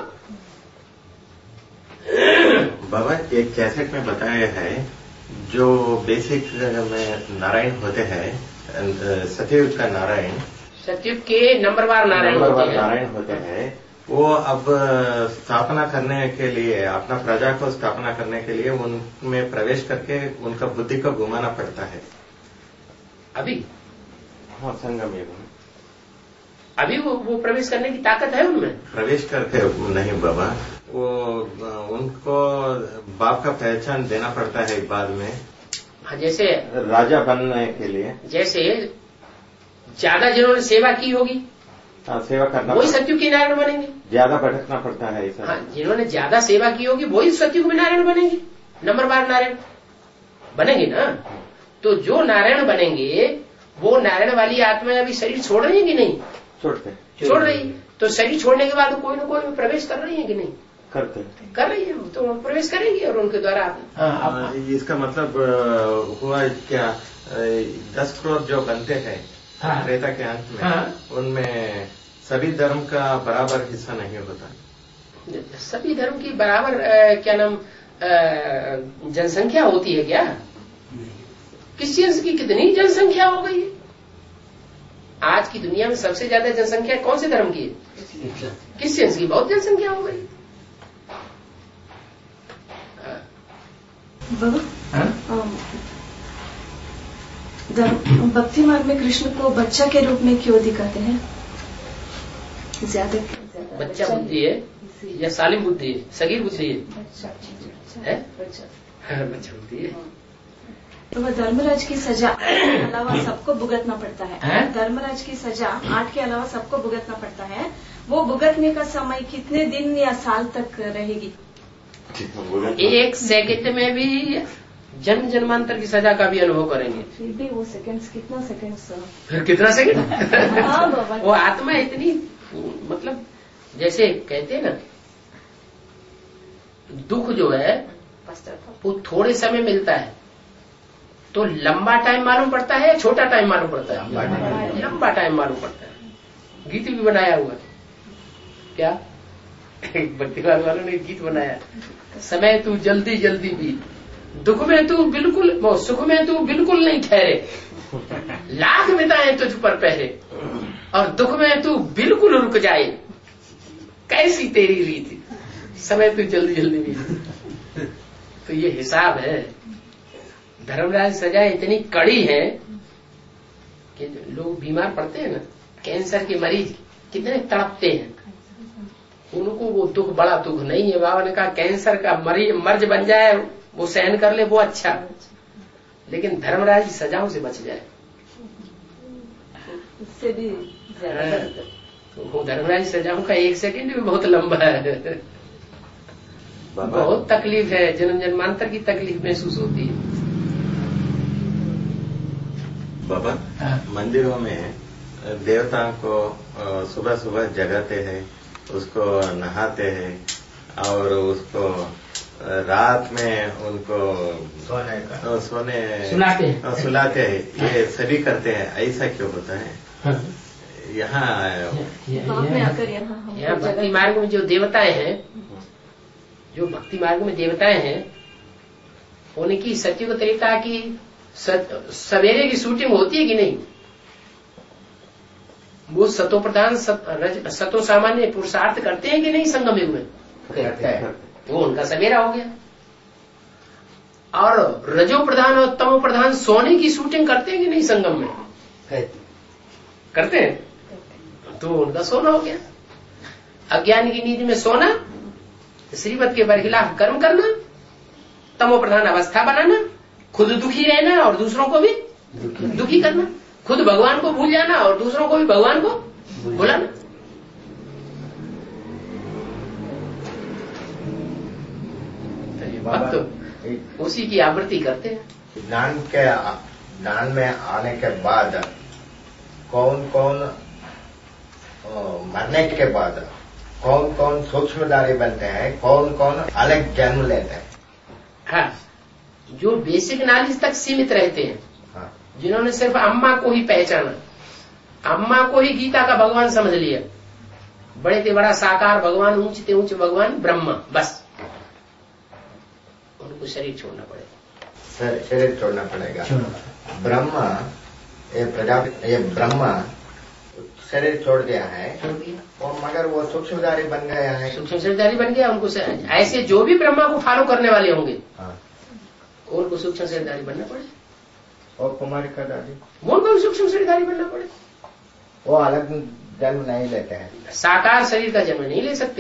बाबा एक कैसेट में बताया है जो बेसिक में नारायण होते हैं, सतयुग का नारायण, सतयुग के नंबरवार नारायण नंबरवार नारायण होते हैं, वो अब स्थापना करने के लिए, अपना प्रजा को स्थापना करने के लिए उनमें प्रवेश करके उनका बुद्धि को घुमाना पड़ता है अभी। हाँ, संगम युग में अभी वो वो प्रवेश करने की ताकत है उनमें? प्रवेश करते नहीं बाबा, वो उनको बाप का पहचान देना पड़ता है बाद में। हाँ, जैसे राजा बनने के लिए, जैसे ज्यादा जिन्होंने सेवा की होगी, हाँ, सेवा करना, वही सतयुग के नारायण बनेंगे। ज्यादा भटकना पड़ता है ऐसा। हाँ, जिन्होंने ज्यादा सेवा की होगी वही सतयुग में नारायण बनेंगे, नंबरवार नारायण बनेंगे ना। तो जो नारायण बनेंगे वो नारायण वाली आत्मा अभी शरीर छोड़ रही है कि नहीं? छोड़ते छोड़ रही। तो शरीर छोड़ने के बाद कोई ना कोई में प्रवेश कर रही है कि नहीं? करते कर रही है, तो प्रवेश करेंगी और उनके द्वारा। हाँ, इसका मतलब हुआ क्या, दस करोड़ जो बनते हैं हाँ। त्रेता के अंत में हाँ। उनमें सभी धर्म का बराबर हिस्सा नहीं होता। सभी धर्म की बराबर क्या नाम जनसंख्या होती है क्या? क्रिश्चियंस की कितनी जनसंख्या हो गई है? आज की दुनिया में सबसे ज्यादा जनसंख्या कौन से धर्म की है? क्रिश्चियंस की बहुत जनसंख्या हो गई। भक्ति मार्ग में कृष्ण को बच्चा के रूप में क्यों दिखाते हैं? ज्यादा बच्चा बुद्धि है या सालिम बुद्धि है, सगीर बुद्धि है, बच्चा बुद्धि है। तो वह धर्मराज की सजा के अलावा सबको भुगतना पड़ता है। धर्मराज की सजा आठ के अलावा सबको भुगतना पड़ता है। वो भुगतने का समय कितने दिन या साल तक रहेगी? एक सेकंड में भी जन्म जन्मांतर की सजा का भी अनुभव करेंगे। फिर भी वो सेकंड्स कितना सेकंड्स फिर कितना सेकंड वो आत्मा इतनी, मतलब जैसे कहते हैं ना, दुख जो है वो थोड़े समय मिलता है तो लंबा टाइम मालूम पड़ता है या छोटा टाइम मालूम पड़ता है? लंबा टाइम मालूम पड़ता है। गीत भी बनाया हुआ क्या, भक्तिवाद वालों ने गीत बनाया, समय तू जल्दी जल्दी बीत, दुख में तू बिल्कुल, सुख में तू बिल्कुल नहीं ठहरे, लाख बिताए तुझ पर पहरे, और दुख में तू बिल्कुल रुक जाए, कैसी तेरी रीति, समय तू जल्दी जल्दी बीत। तो ये हिसाब है। धर्मराज सजा इतनी कड़ी है कि लोग बीमार पड़ते हैं ना, कैंसर के मरीज कितने तड़पते हैं, उनको वो दुख बड़ा दुख नहीं है। बाबा ने कहा कैंसर का मरीज मर्ज बन जाए वो सहन कर ले वो अच्छा, लेकिन धर्मराज की सजाओं से बच जाए उससे भी ज्यादा। तो वो धर्मराज की सजाओं का एक सेकंड भी बहुत लंबा है। बहुत तकलीफ है, जन्म जन्मांतर की तकलीफ महसूस होती है। बाबा मंदिरों में देवताओं को सुबह सुबह जगाते हैं, उसको नहाते हैं और उसको रात में उनको सोने का सोने सुलाते सुलाते हैं। ये सभी करते हैं, ऐसा क्यों होता है? हाँ। यहाँ यहाँ भक्ति मार्ग में जो देवताएं हैं, जो भक्ति मार्ग में देवताएं हैं, उनकी सत्युग त्रेता की सवेरे की शूटिंग होती है कि नहीं? वो सतो प्रधान सत, सतो सामान्य पुरुषार्थ करते हैं कि नहीं संगम युग में? करते हैं। वो उनका सवेरा हो गया। और रजो प्रधान और तमो प्रधान सोने की शूटिंग करते हैं कि नहीं संगम में? करते हैं, तो उनका सोना हो गया। अज्ञान की नीति में सोना, श्रीमत के बरखिलाफ कर्म करना, तमो प्रधान अवस्था बनाना, खुद दुखी रहना और दूसरों को भी दुखी करना, खुद भगवान को भूल जाना और दूसरों को भी भगवान को भुलाना। भक्त उसी की आवृत्ति करते हैं। ज्ञान के ज्ञान में आने के बाद कौन कौन मरने के बाद कौन कौन सूक्ष्मधारी बनते हैं, कौन कौन अलग जन्म लेते हैं? हाँ, जो बेसिक नॉलेज तक सीमित रहते हैं, हाँ। जिन्होंने सिर्फ अम्मा को ही पहचाना, अम्मा को ही गीता का भगवान समझ लिया, बड़े से बड़ा साकार भगवान, ऊंचते ऊंचे भगवान ब्रह्मा, बस उनको शरीर छोड़ना पड़ेगा। शरीर छोड़ना पड़ेगा। ब्रह्मा ये प्रजापति ये ब्रह्मा शरीर छोड़ दिया है, और मगर वो सूक्ष्मधारी बन गया है। सूक्ष्म शरीरधारी बन गया। उनको ऐसे जो भी ब्रह्मा को फॉलो करने वाले होंगे, हाँ। उनको सूक्ष्म शरीरधारी बनना पड़े। और कुमारी का दादी उनको भी सूक्ष्म शरीरधारी बनना पड़े। वो अलग जन्म नहीं लेते हैं, साकार शरीर का जन्म नहीं ले सकते।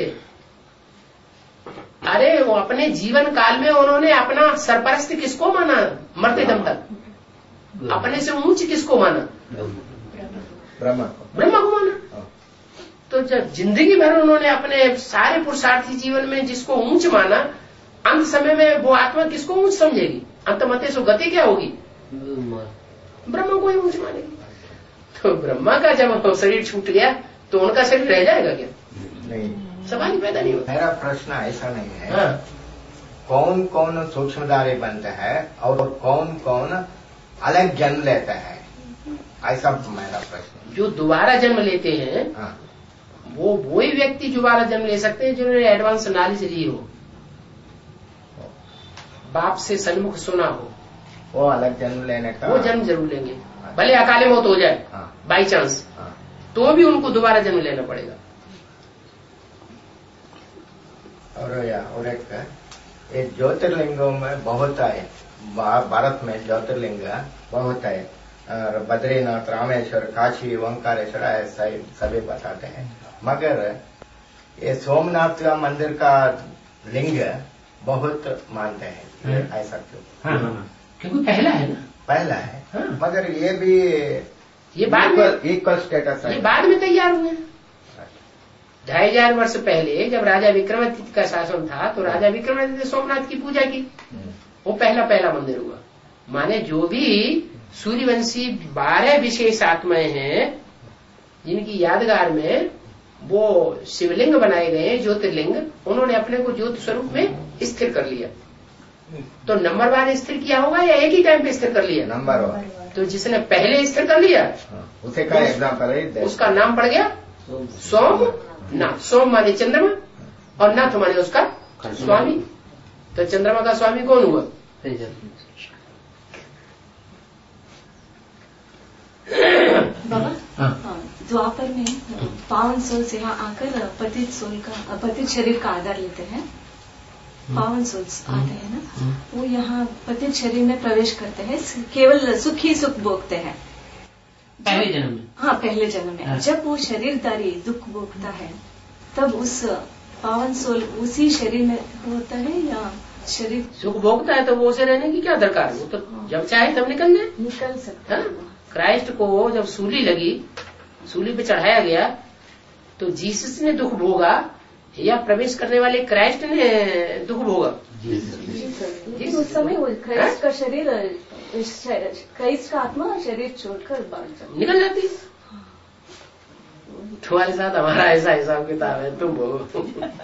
अरे वो अपने जीवन काल में उन्होंने अपना सरपरस्त किसको माना? मरते दम तक अपने से ऊंच किसको माना? ब्रह्मा को ब्रह्मा को माना। तो जब जिंदगी भर उन्होंने अपने सारे पुरुषार्थी जीवन में जिसको ऊंच माना, अंत समय में वो आत्मा किसको ऊंच समझेगी? अंत मते सो गति क्या होगी? ब्रह्मा को ही ऊंच मानेगी। तो ब्रह्मा का जब शरीर छूट गया तो उनका शरीर रह जाएगा क्या? नहीं, सवाल ही पैदा नहीं होता। मेरा प्रश्न ऐसा नहीं है। हाँ। कौन कौन सूक्ष्मधारी बनता है और कौन कौन अलग जन्म लेता है? ऐसा मेरा प्रश्न। जो दोबारा जन्म लेते हैं हाँ। वो वही व्यक्ति दोबारा जन्म ले सकते हैं जिन्होंने एडवांस नॉलेज ली हो, बाप से सन्मुख सुना हो, वो अलग जन्म लेने का वो जन्म जरूर लेंगे। भले अकाले मौत हो जाए बाई चांस, तो भी उनको दोबारा जन्म लेना पड़ेगा। और या और एक ये ज्योतिर्लिंगों में बहुत है, भारत में ज्योतिर्लिंग बहुत है, बद्रीनाथ, रामेश्वर, काशी, ओंकारेश्वर ऐसा सभी बताते हैं। मगर ये सोमनाथ का मंदिर का लिंग बहुत मानते हैं, ऐसा क्यों? हाँ, हाँ, क्योंकि पहला है ना, पहला है। हाँ। मगर ये भी ये बाद में इक्वल स्टेटस है, ये बाद में तैयार हुए। ढाई हजार वर्ष पहले जब राजा विक्रमादित्य का शासन था तो राजा विक्रमादित्य ने सोमनाथ की पूजा की, वो पहला पहला मंदिर हुआ। माने जो भी सूर्यवंशी बारह विशेष आत्माएं हैं जिनकी यादगार में वो शिवलिंग बनाए गए, ज्योतिर्लिंग, उन्होंने अपने को ज्योति स्वरूप में स्थिर कर लिया। तो नंबर वार स्थिर किया होगा या एक ही टाइम पे स्थिर कर लिया? नंबर वार। तो जिसने पहले स्थिर कर लिया उसे का एग्जाम्पल है, उसका नाम पड़ गया सोमनाथ। सोम माने चंद्रमा और नाथ माने उसका स्वामी। तो चंद्रमा का स्वामी कौन हुआ? बाबा, द्वापर में पावन सोल से यहाँ आकर पतित सोल का, पतित शरीर का आधार लेते हैं। पावन सोल आते हैं ना, वो यहाँ पतित शरीर में प्रवेश करते हैं, केवल सुख ही सुख भोगते हैं पहले जन्म में। हाँ, पहले जन्म में। जब वो शरीरधारी दुख भोगता है तब उस पावन सोल उसी शरीर में होता है या शरीर सुख भोगता है तो वो उसे रहने की क्या दरकार है? वो तो जब चाहे तब निकल जाए, निकल सकता है। क्राइस्ट को जब सूली लगी, सूली पे चढ़ाया गया तो जीसस ने दुख भोगा या प्रवेश करने वाले क्राइस्ट ने दुख भोगा? जीसस। उस समय वो क्राइस्ट का शरीर, क्राइस्ट का आत्मा शरीर छोड़कर निकल जाती है। तुम्हारे साथ हमारा ऐसा हिसाब किताब है, तुम भोगो।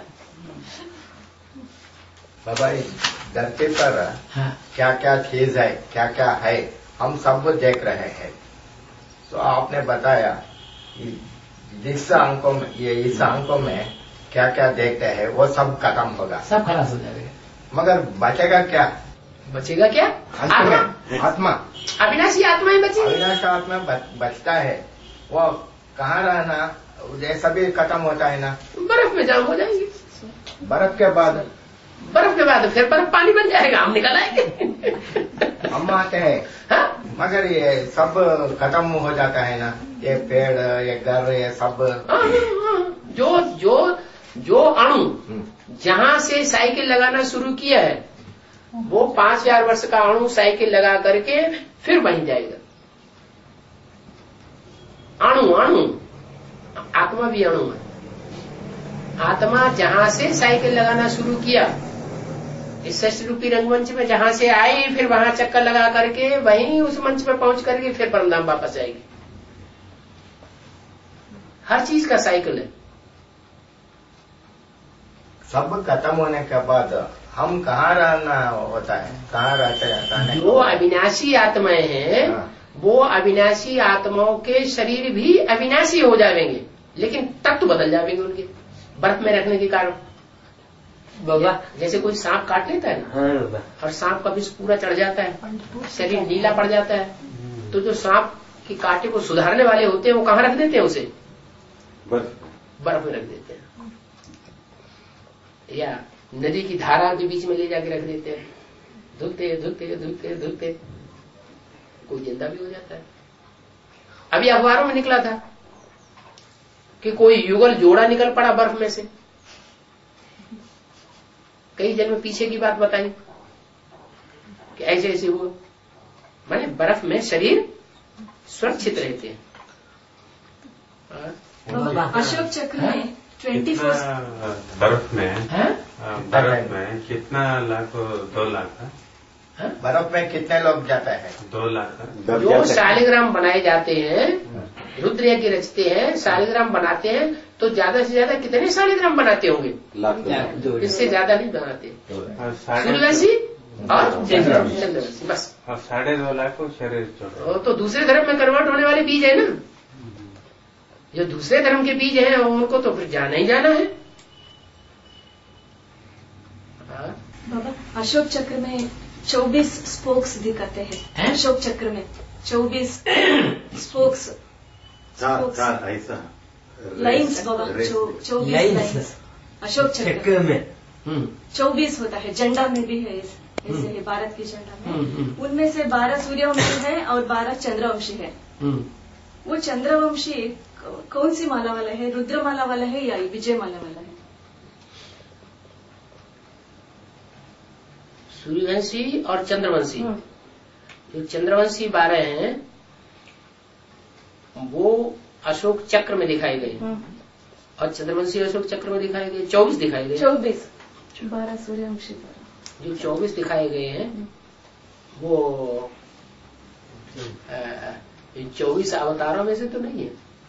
बाबा, धरती पर क्या क्या चीज है, क्या क्या है, हम सब देख रहे हैं। तो आपने बताया जिस अंकों में, ये इस अंकों में क्या क्या देखते हैं वो सब खत्म होगा, सब खलास हो जाएगा। मगर बचेगा क्या? बचेगा क्या? आत्मा। आत्मा, अविनाशी आत्माएं बचेगी। अविनाशी आत्मा बचता है, वो कहाँ रहना? ये सभी खत्म होता है ना, बर्फ में जाम हो जाएंगे। बर्फ के बाद बर्फ के बाद फिर बर्फ पानी बन जाएगा, हम निकल आएंगे। हम आते हैं, मगर ये सब खत्म हो जाता है ना, ये पेड़, ये घर, ये सब। हाँ, हाँ, जो जो जो अणु जहाँ से साइकिल लगाना शुरू किया है वो पांच हजार वर्ष का अणु साइकिल लगा करके फिर बन जाएगा। अणु अणु आत्मा भी अणु है। आत्मा जहां से साइकिल लगाना शुरू किया, इस सृष्टि रूपी रंगमंच में जहां से आई, फिर वहां चक्कर लगा करके वहीं उस मंच पे पहुंच करके फिर परमधाम वापस आएगी। हर चीज का साइकिल है। सब खत्म होने के बाद हम कहाँ रहना होता है, कहाँ रहते हैं? जो अविनाशी आत्माएं हैं वो अविनाशी आत्माओं के शरीर भी अविनाशी हो जाएंगे, लेकिन तत्व बदल जाएंगे उनके, बर्फ में रखने के कारण। बाबा, जैसे कोई सांप काट लेता है ना, हाँ, और सांप का विष पूरा चढ़ जाता है, शरीर नीला पड़ जाता है, तो जो सांप के कांटे को सुधारने वाले होते हैं वो कहाँ रख देते हैं? उसे बर्फ में रख देते हैं, या नदी की धारा के बीच में ले जाके रख देते हैं। धुलते धुलते धुलते धुलते कोई जिंदा भी हो जाता है। अभी अखबारों में निकला था कि कोई युगल जोड़ा निकल पड़ा बर्फ में से। कई जन्म पीछे की बात बताई कि ऐसे ऐसे हुआ। माने बर्फ में शरीर सुरक्षित रहते हैं। अशोक चक्र में ट्वेंटी फोर बर्फ में है? बर्फ में कितना लाख? दो लाख है? बर्फ में कितने लोग जाता है? दो लाख। जो शालिग्राम बनाए जाते हैं, रुद्र की रचते हैं, शालिग्राम बनाते हैं, तो ज्यादा से ज्यादा कितने शालिग्राम बनाते होंगे? इससे ज्यादा नहीं बनाते। सूर्यवंशी और चंद्रवंशी, बस। और साढ़े दो लाख को शरीर छोड़, तो दूसरे धर्म में कन्वर्ट होने वाले बीज है ना, जो दूसरे धर्म के बीज हैं उनको तो फिर जाना ही जाना है। बाबा, अशोक चक्र में चौबीस स्पोक्स दिखाते हैं, है? अशोक चक्र में चौबीस स्पोक्स, ऐसा लाइन्स बाबा, चौबीस लाइन्स अशोक चक्र में चौबीस होता है। झंडा में भी है ऐसे है, भारत की झंडा में उनमें से बारह सूर्यवंशी है और बारह चंद्रवंशी है। वो चंद्रवंशी कौन सी माला वाला है, रुद्रमाला वाला है या विजय माला वाला है? सूर्यवंशी और चंद्रवंशी, जो चंद्रवंशी बारह हैं वो अशोक चक्र में दिखाई गए और चंद्रवंशी अशोक चक्र में दिखाई गए चौबीस दिखाई गए। चौबीस बारह सूर्यवंशी, जो चौबीस दिखाए गए हैं वो चौबीस अवतारों में से तो नहीं है।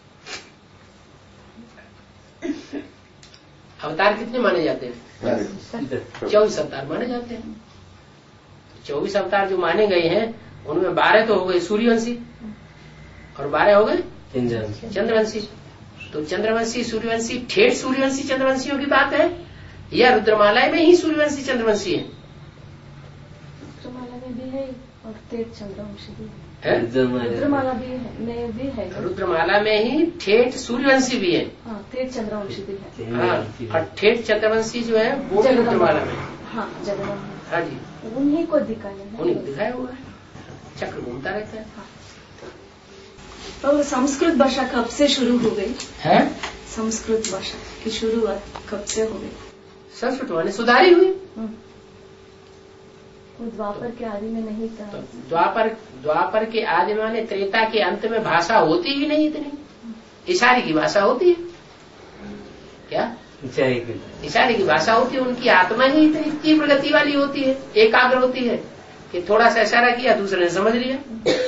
अवतार कितने माने जाते हैं? चौबीस अवतार माने जाते हैं। चौबीस अवतार जो माने गए हैं उनमें बारह तो हो गए सूर्यवंशी और बारह हो गए चंद्रवंशी। तो चंद्रवंशी सूर्यवंशी ठेठ सूर्यवंशी चंद्रवंशियों की बात है या रुद्रमाला में ही सूर्यवंशी चंद्रवंशी है? रुद्रमाला में भी है और ठेठ चंद्रवंशी भी है। रुद्रमाला भी है, में भी है। रुद्रमाला में ही ठेठ सूर्यवंशी भी है, ठेठ चंद्रवंशी भी है। हाँ, और ठेठ चंद्रवंशी जो है वो भी रुद्रमाला में। हाँ, जगदम्बा। हाँ जी, उन्हीं को दिखाया है, उन्हीं को दिखाया हुआ है। चक्र घूमता रहता है। हाँ। तो संस्कृत भाषा कब से शुरू हो गई है? संस्कृत भाषा की शुरुआत कब से हो गई? संस्कृत माने सुधारी हुई। द्वापर के आदि में नहीं था। तो द्वापर द्वापर के आदि माने त्रेता के अंत में भाषा होती ही नहीं इतनी। इशारे की भाषा होती है क्या? इशारे की भाषा होती है। उनकी आत्मा ही इतनी तीव्र गति वाली होती है, एकाग्र होती है कि थोड़ा सा इशारा किया दूसरे ने समझ लिया।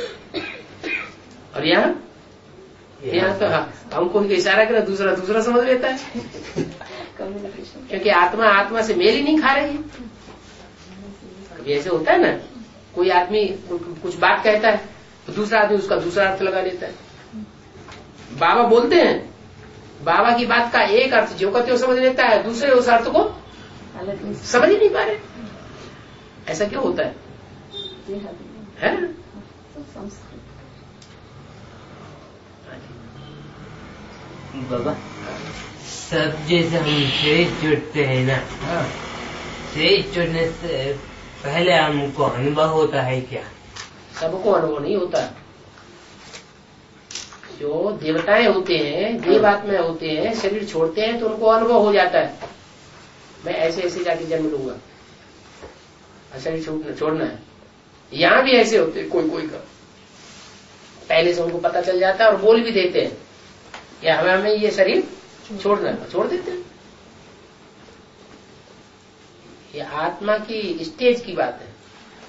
और यहाँ यहाँ तो हमको उनका इशारा करा दूसरा दूसरा समझ लेता है क्योंकि आत्मा आत्मा से मेल ही नहीं खा रही है। कभी ऐसे होता है ना, कोई आदमी कुछ बात कहता है तो दूसरा आदमी उसका दूसरा अर्थ लगा लेता है। बाबा बोलते हैं, बाबा की बात का एक अर्थ जो कहते हो समझ लेता है, दूसरे उस अर्थ को समझ ही नहीं पा रहे। ऐसा क्यों होता है, है? बाबा, सब जैसे हम शरीर जुड़ते हैं ना, शरीर जुड़ने से पहले हमको अनुभव होता है क्या? सबको अनुभव नहीं होता। जो देवताएं होते हैं, देवात्मा होते हैं, शरीर छोड़ते हैं तो उनको अनुभव हो जाता है, मैं ऐसे ऐसे जाके जन्म लूंगा, शरीर छोड़ना छोड़ना है। यहाँ भी ऐसे होते हैं, कोई कोई का पहले से उनको पता चल जाता है और बोल भी देते हैं कि हमें हमें ये शरीर छोड़ना है, छोड़ देते हैं। ये आत्मा की स्टेज की बात है।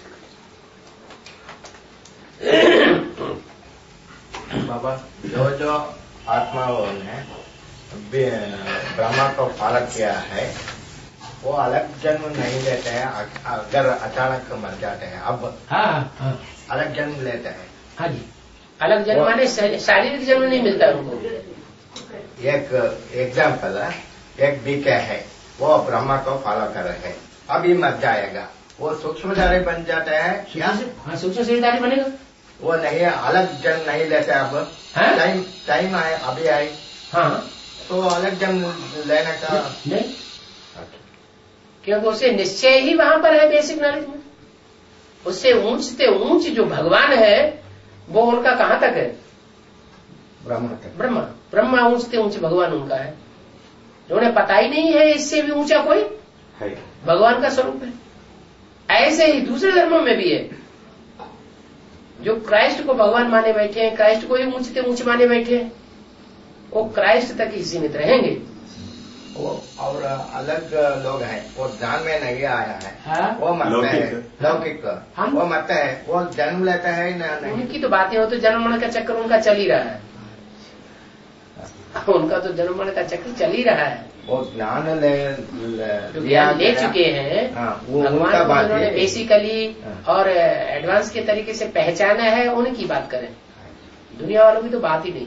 बाबा, जो जो आत्माओं ने ब्रह्मा को पालक किया है वो अलग जन्म नहीं लेते हैं। अगर अचानक मर जाते हैं अब हाँ, हाँ। अलग जन्म लेते हैं। हाँ जी, अलग जन्म माने शारीरिक जन्म नहीं मिलता उनको। एक एग्जाम्पल है, एक बीके है, वो ब्रह्मा को फॉलो कर रहे हैं, अभी मर जाएगा, वो सूक्ष्मधारी बन जाते हैं क्या? हाँ, सूक्ष्म शरीरधारी बनेगा। वो नहीं अलग जन्म नहीं लेते। अब टाइम टाइम आए, अभी आए, हाँ, तो अलग जन्म लेने का नहीं, क्योंकि उसे निश्चय ही वहां पर है बेसिक नॉलेज में। उससे ऊंच से ऊंच जो भगवान है वो उनका कहाँ तक है? ब्रह्मा तक। ब्रह्मा ब्रह्मा ऊंच से ऊंच भगवान उनका है। उन्हें पता ही नहीं है इससे भी ऊंचा कोई है, भगवान का स्वरूप है। ऐसे ही दूसरे धर्मों में भी है, जो क्राइस्ट को भगवान माने बैठे हैं, क्राइस्ट को ही ऊंच से ऊंच माने बैठे हैं, वो क्राइस्ट तक ही सीमित रहेंगे। वो और अलग लोग हैं, वो ध्यान में नहीं आया है। हाँ? वो मरते हैं लौकिक, वो मरते हैं, वो जन्म लेते हैं ना नहीं। उनकी तो बातें हो तो जन्म मरण का चक्कर उनका चल ही रहा है। उनका तो जन्म मरण का चक्र चल ही रहा है। वो ज्ञान ले, जो ज्ञान ले चुके हैं भगवान को उन्होंने बेसिकली और एडवांस के तरीके से पहचाना है, उनकी बात करें। दुनिया वालों की तो बात ही नहीं।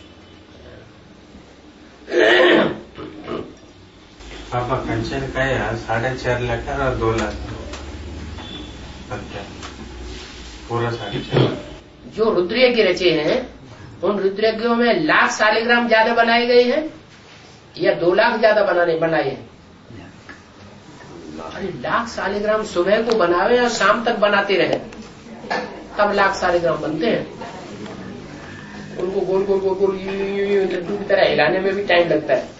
पापा पेंशन का है साढ़े चार लाख और दो लाख पूरा साढ़े चार। जो रुद्रयज्ञ रचे हैं उन रुद्रयज्ञों में लाख शालिग्राम ज्यादा बनाए गए हैं या दो लाख ज्यादा बनाने बनाए हैं? अरे लाख शालिग्राम सुबह को बनावे और शाम तक बनाते रहे तब लाख शालिग्राम बनते हैं। उनको गोल गोल गोल गोल लड्डू की तरह हिलाने में भी टाइम लगता है।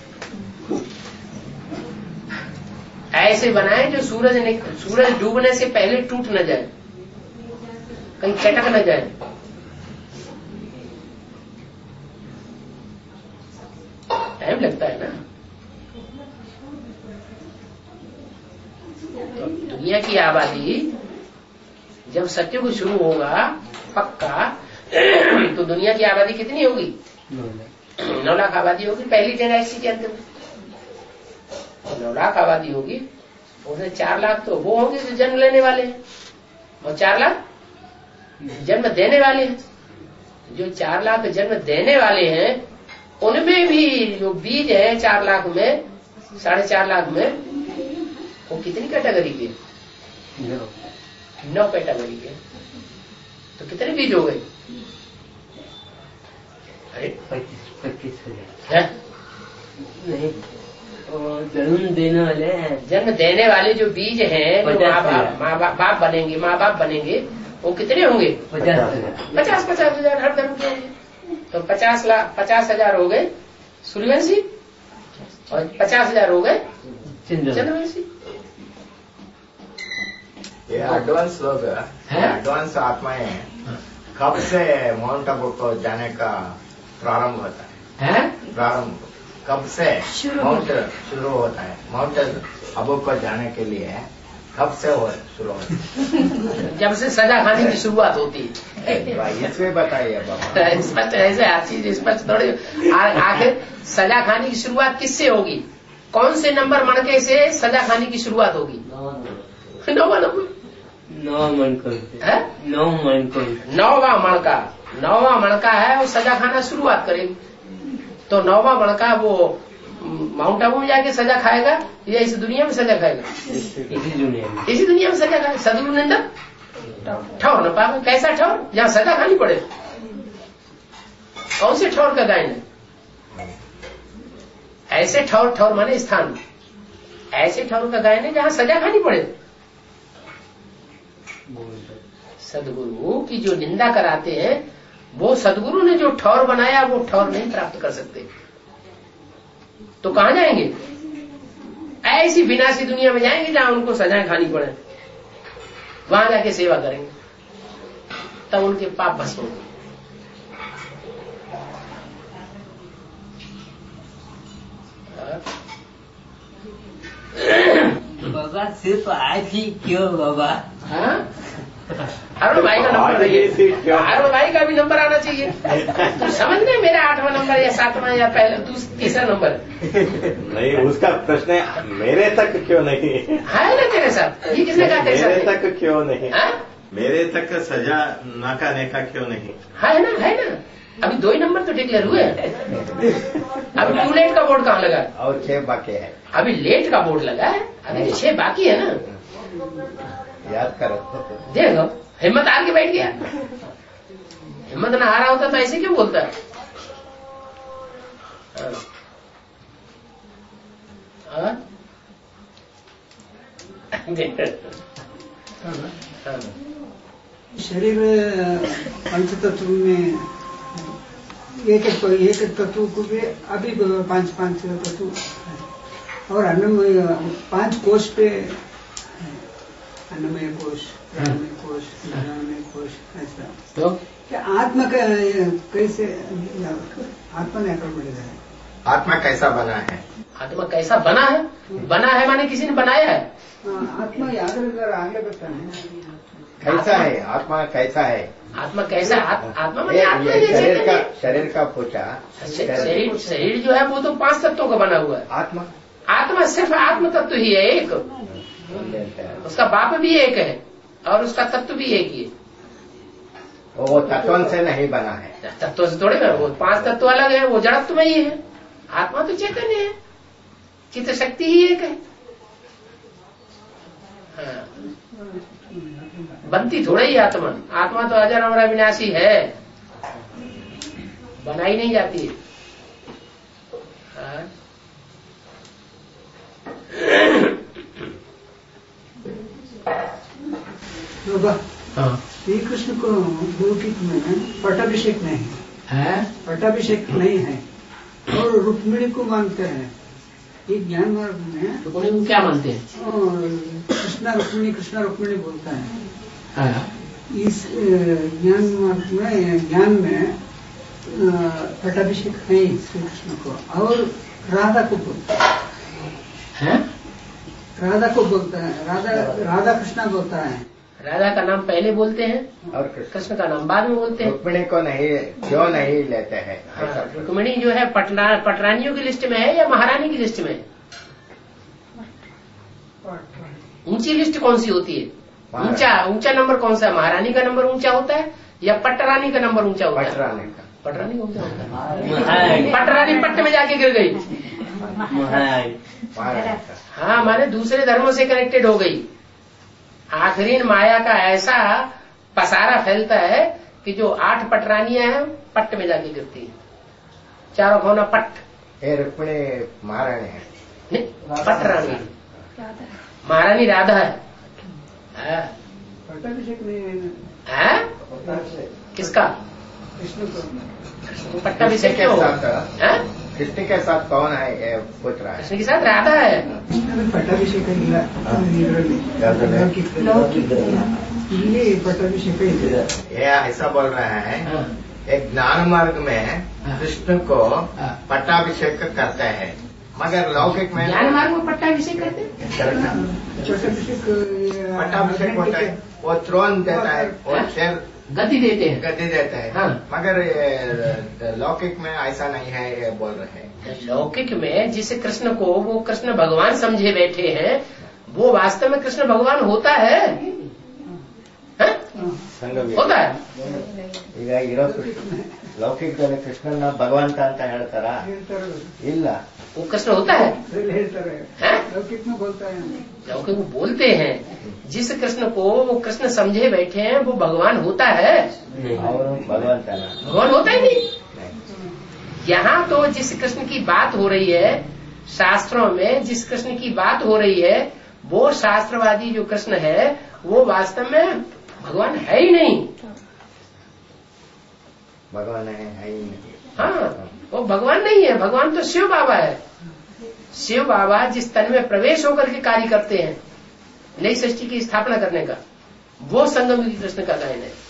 ऐसे बनाए जो सूरज सूरज डूबने से पहले टूट न जाए, कहीं चटक न जाए। टाइम लगता है ना। तो दुनिया की आबादी जब सत्युग शुरू होगा पक्का तो दुनिया की आबादी कितनी होगी? नौ लाख आबादी होगी पहली डायनेस्टी के अंत में। नौ लाख आबादी होगी, उसमें चार लाख तो वो होंगे जो जन्म लेने वाले हैं और चार लाख जन्म देने वाले हैं। जो चार लाख जन्म देने वाले हैं उनमें भी जो बीज है चार लाख में, साढ़े चार लाख में, वो कितनी कैटेगरी के? नौ कैटेगरी के। तो कितने बीज हो गए? अरे पच्चीस पच्चीस हजार नहीं, जन्म देने वाले हैं। जन्म देने वाले जो बीज हैं, जो माँ बाप माँ बाप बनेंगे, माँ बाप बनेंगे, वो कितने होंगे? पचास हजार पचास पचास हजार हर धर्म के होंगे। तो पचास लाख पचास हजार हो गए सूर्यवंशी और पचास हजार हो गए चंद्रवंशी। ये एडवांस लोग एडवांस आत्माएं कब से माउंट आबू को जाने का प्रारंभ होता है? है? प्रारंभ कब से माउंट शुरू होता है? माउंट आबू को जाने के लिए कब से हो शुरू होता है? जब से सजा खाने की शुरुआत होती है। इसमें बताइए बाबा। स्पष्ट ऐसे हर चीज स्पष्ट थोड़ी। आखिर सजा खाने की शुरुआत किससे होगी? कौन से नंबर मणके से सजा खाने की शुरुआत होगी? नौवा नंबर नौ मणका नौ मणका नौवा मणका नौवा मणका है वो सजा खाना शुरुआत करेगी। तो नौवा मणका वो माउंट आबू में जाके सजा खाएगा या इस दुनिया में सजा खाएगा? इसी दुनिया में इसी दुनिया में सजा खाएगा। सदगुरु निंदक ठौर न पावे। कैसा ठौर? जहाँ सजा खानी पड़े। कौन से ठौर का गायन है? ऐसे ठौर, ठौर माने स्थान, ऐसे ठौर का गायन है जहाँ सजा खानी पड़े। सदगुरु की जो निंदा कराते हैं वो सदगुरु ने जो ठौर बनाया वो ठौर नहीं प्राप्त कर सकते। तो कहाँ जाएंगे? ऐसी विनाशी दुनिया में जाएंगे जहां उनको सजाएं खानी पड़े। वहां जाके सेवा करेंगे तब उनके पाप भस्म होंगे। बाबा सिर्फ आज ही क्यों बाबा? हाँ? अरुण भाई का नंबर रहिए। अरुण भाई का भी नंबर आना चाहिए। तो समझ में मेरा आठवां नंबर या सातवां या पहले तीसरा नंबर नहीं। उसका प्रश्न है मेरे तक क्यों नहीं है ना तेरे साथ? ये किसने कहा तेरे मेरे साथ? तक क्यों नहीं है? मेरे तक सजा नाका नेका क्यों नहीं? है ना, है ना। अभी दो ही नंबर तो डिक्लेयर हुए। अभी टू लेट का बोर्ड कहाँ लगा? और छह बाकी है। अभी लेट का बोर्ड लगा है, अभी छह बाकी है ना। याद करो। देखो हिम्मत हार के बैठ गया। हिम्मत ना हारा होता तो ऐसे क्यों बोलता है? हाँ? हाँ? शरीर पंच तत्व में एक एक एक तत्व को भी अभी पांच पांच तत्व और अन्नमय पांच कोष पे अन्नमय कोष, प्राणमय कोष, ज्ञानमय कोष, ऐसा। तो क्या आत्मा का कैसे आत्मा ने आकर मिलेगा? आत्मा कैसा बना है? आत्मा कैसा बना है? बना है माने किसी ने बनाया है। आत्मा याद अगर आगे बताए कैसा है? आत्मा कैसा है? आत्मा कैसा? आत्मा माने आत्मा ये जैसे शरीर का शरीर का पूछा। शरीर शरीर जो है वो तो पांच तत्वों का बना हुआ है। आत्मा आत्मा सिर्फ आत्म तत्व ही है, एक। उसका बाप भी एक है और उसका तत्व भी एक ही है। वो तत्व से नहीं बना है। तत्व से थोड़े ना, वो पांच तत्व अलग है, वो जड़त्व में ही है। आत्मा तो चैतन्य है, चित्त शक्ति ही एक है। हाँ। बनती थोड़ा ही आत्मा, आत्मा तो अजर अमर अविनाशी है, बनाई नहीं जाती है। हाँ। हाँ। श्री कृष्ण को लौकिक में पट्टाभिषेक नहीं है, पट्टाभिषेक नहीं है और रुक्मिणी को मानते हैं। ये ज्ञान मार्ग में रुक्मिणी को क्या मानते हैं? कृष्णा रुक्मिणी, कृष्णा रुक्मिणी बोलता है। हाँ। इस ज्ञान मार्ग में ज्ञान में पट्टाभिषेक नहीं श्री कृष्ण को, और राधा को बोलता है। राधा को बोलता है, राधा राधा कृष्णा बोलता है। राधा का नाम पहले बोलते हैं और कृष्ण का नाम बाद में बोलते हैं। रुक्मिणी को नहीं, क्यों नहीं लेते हैं? हाँ, रुक्मिणी जो है पटना पटरानियों की लिस्ट में है या महारानी की लिस्ट में है? ऊंची लिस्ट कौन सी होती है? ऊंचा ऊंचा नंबर कौन सा है? महारानी का नंबर ऊंचा होता है या पटरानी का नंबर ऊंचा होता है? पटरानी का। पटरानी ऊंचा होता है। पटरानी पट्ट में जाके गिर गई। हाँ, माने दूसरे धर्मों से कनेक्टेड हो गई। आखिरी माया का ऐसा पसारा फैलता है कि जो आठ पटरानियां हैं पट्ट में जाके गिरती है। चारों कोना पट्ट। ये रुक्मिणी महारानी है, नहीं, पटरानी महारानी राधा है। पट्टाभिषेक नहीं है। किसका? कृष्ण को। पट्टाभिषेक क्यों? कृष्ण के साथ कौन है ये पूछ रहा है? कृष्ण के साथ राधा है। पट्टाभिषेक पट्टाभिषेक ये ऐसा बोल रहा है, एक ज्ञान मार्ग में कृष्ण को पट्टाभिषेक करते हैं, मगर लौकिक में ज्ञान मार्ग में पट्टाभिषेक करते हैं। पट्टाभिषेक होता है, वो त्रोन देता है, वो शेर गति देते हैं, गति देता है। हाँ। मगर लौकिक में ऐसा नहीं है, ये बोल रहे हैं। लौकिक में जिस कृष्ण को वो कृष्ण भगवान समझे बैठे हैं, वो वास्तव में कृष्ण भगवान होता है, है? होता है। ಈಗ ಇರೋ ಲೌಕಿಕದಲ್ಲಿ ಕೃಷ್ಣನ ಭಗವಂತ ಅಂತ ಹೇಳ್ತಾರ? ಇಲ್ಲ, वो कृष्ण होता है। लौकिक में बोलता है, लौकिक में बोलते हैं। जिस कृष्ण को वो कृष्ण समझे बैठे हैं वो भगवान होता है? भगवान भगवान होता ही नहीं। यहाँ तो जिस कृष्ण की बात हो रही है, शास्त्रों में जिस कृष्ण की बात हो रही है, वो शास्त्रवादी जो कृष्ण है वो वास्तव में भगवान है ही नहीं। भगवान है, है ही नहीं। हाँ, वो भगवान नहीं है। भगवान तो शिव बाबा है। शिव बाबा जिस तन में प्रवेश होकर के कार्य करते हैं नई सृष्टि की स्थापना करने का, वो संगम युगी कृष्ण का गायन है।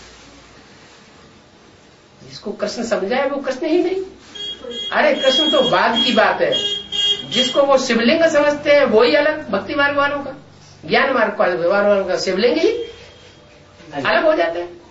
जिसको कृष्ण समझा है वो कृष्ण ही नहीं। अरे कृष्ण तो बाद की बात है। जिसको वो शिवलिंग समझते हैं वो ही अलग, भक्ति मार्ग वालों का, ज्ञान मार्ग वालों का शिवलिंग ही अलग हो जाता है।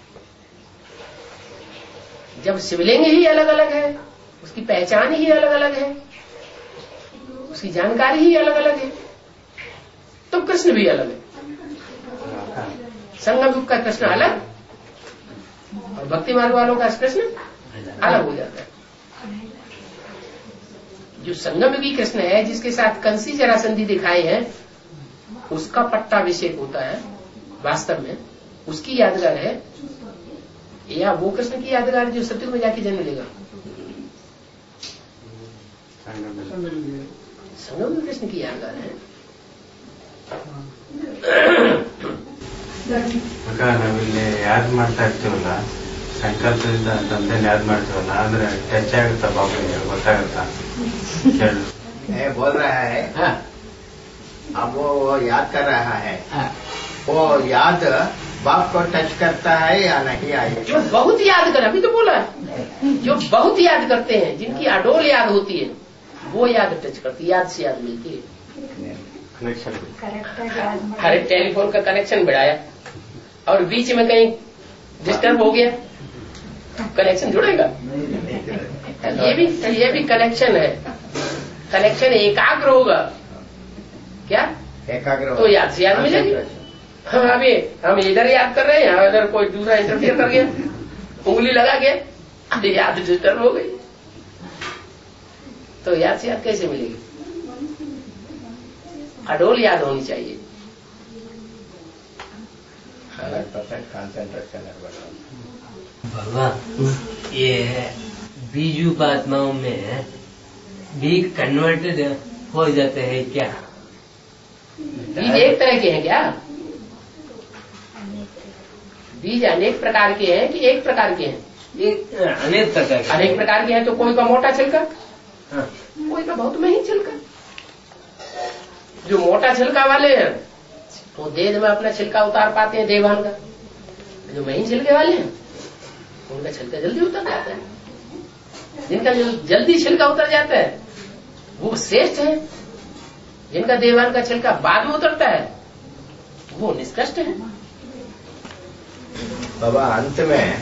जब शिवलिंग ही अलग अलग है, उसकी पहचान ही अलग अलग है, उसकी जानकारी ही अलग अलग है, तो कृष्ण भी अलग है। संगम युग का कृष्ण अलग और भक्ति मार्ग वालों का कृष्ण अलग हो जाता है। जो संगम युगी कृष्ण है, जिसके साथ कंसी जरासंधि दिखाई है, उसका पट्टाभिषेक होता है वास्तव में, उसकी यादगार है, या वो कृष्ण की यादगार जो सतयुग में जाके जन्म लेगा? संगम में कृष्ण की यादगार है। ಮಗ ನಾವಿಲ್ಲಿ ಯಾದ್ ಮಾಡ್ತಾ ಇರ್ತೀವಲ್ಲ, ಸಂಕಲ್ಪದಿಂದ ತಂದೆನ ಯಾದ್ ಮಾಡ್ತೀವಲ್ಲ, ಅಂದ್ರೆ ಟಚ್ ಆಗುತ್ತಾ ಬಾಬುಗೆ? ಗೊತ್ತಾಗುತ್ತಾ? ये बोल रहा है, हाँ। अब वो याद कर रहा है, हाँ। वो याद बाप को टच करता है या नहीं? आए जो बहुत याद कर, अभी तो बोला है, जो बहुत याद करते हैं, जिनकी अडोल याद होती है, वो याद टच करती, याद से याद मिलती है। ಕನೆಕ್ಷನ್ हर टेलीफोन का कनेक्शन बढ़ाया और बीच में कहीं डिस्टर्ब हो गया, कनेक्शन जुड़ेगा। ये भी ये भी कनेक्शन है, कनेक्शन एकाग्र होगा क्या? एकाग्र तो याद से याद मिलेगी। हम अभी हम इधर याद कर रहे हैं, अगर कोई दूसरा इंटरफेयर कर गया, उंगली लगा गया, अभी याद डिस्टर्ब हो गई, तो याद से याद कैसे मिलेगी? अडोल याद होनी चाहिए। भगवान ये बीजू आत्माओं में भी कन्वर्टेड हो जाते हैं क्या? बीज एक तरह के हैं क्या? बीज अनेक प्रकार के हैं कि एक प्रकार के हैं? एक अनेक प्रकार के। अनेक प्रकार के हैं तो कोई का मोटा छिलका, कोई का बहुत महीन छिलका। जो मोटा छिलका वाले हैं वो देह में अपना छिलका उतार पाते हैं, देवान का। जो महीन छिलके वाले हैं उनका छिलका जल्दी उतर जाता है। जिनका जल्दी छिलका उतर जाता है वो श्रेष्ठ है, जिनका देवान का छिलका बाद में उतरता है वो निष्कृष्ट है। बाबा अंत में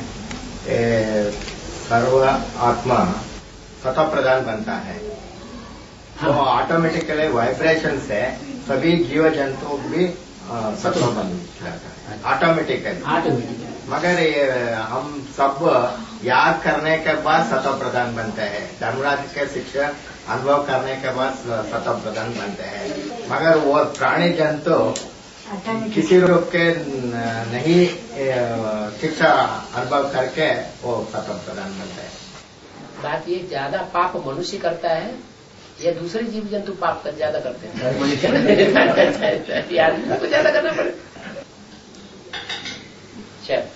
सर्व आत्मा स्वतः प्रधान बनता है, तो ऑटोमेटिकली वाइब्रेशन से सभी जीव जंतु भी सत्व बन जाता है ऑटोमेटिकली। मगर ये हम सब याद करने के बाद सत्व प्रधान बनते हैं, धर्मराज के शिक्षा अनुभव करने के बाद सत्व प्रधान बनते हैं। मगर वो प्राणी जंतु किसी रूप के नहीं शिक्षा अनुभव करके वो सत्व प्रधान बनते हैं। बात ये ज्यादा पाप मनुष्य करता है या दूसरे जीव जंतु पाप कर ज्यादा करते हैं? यार को ज्यादा करना पड़े। चल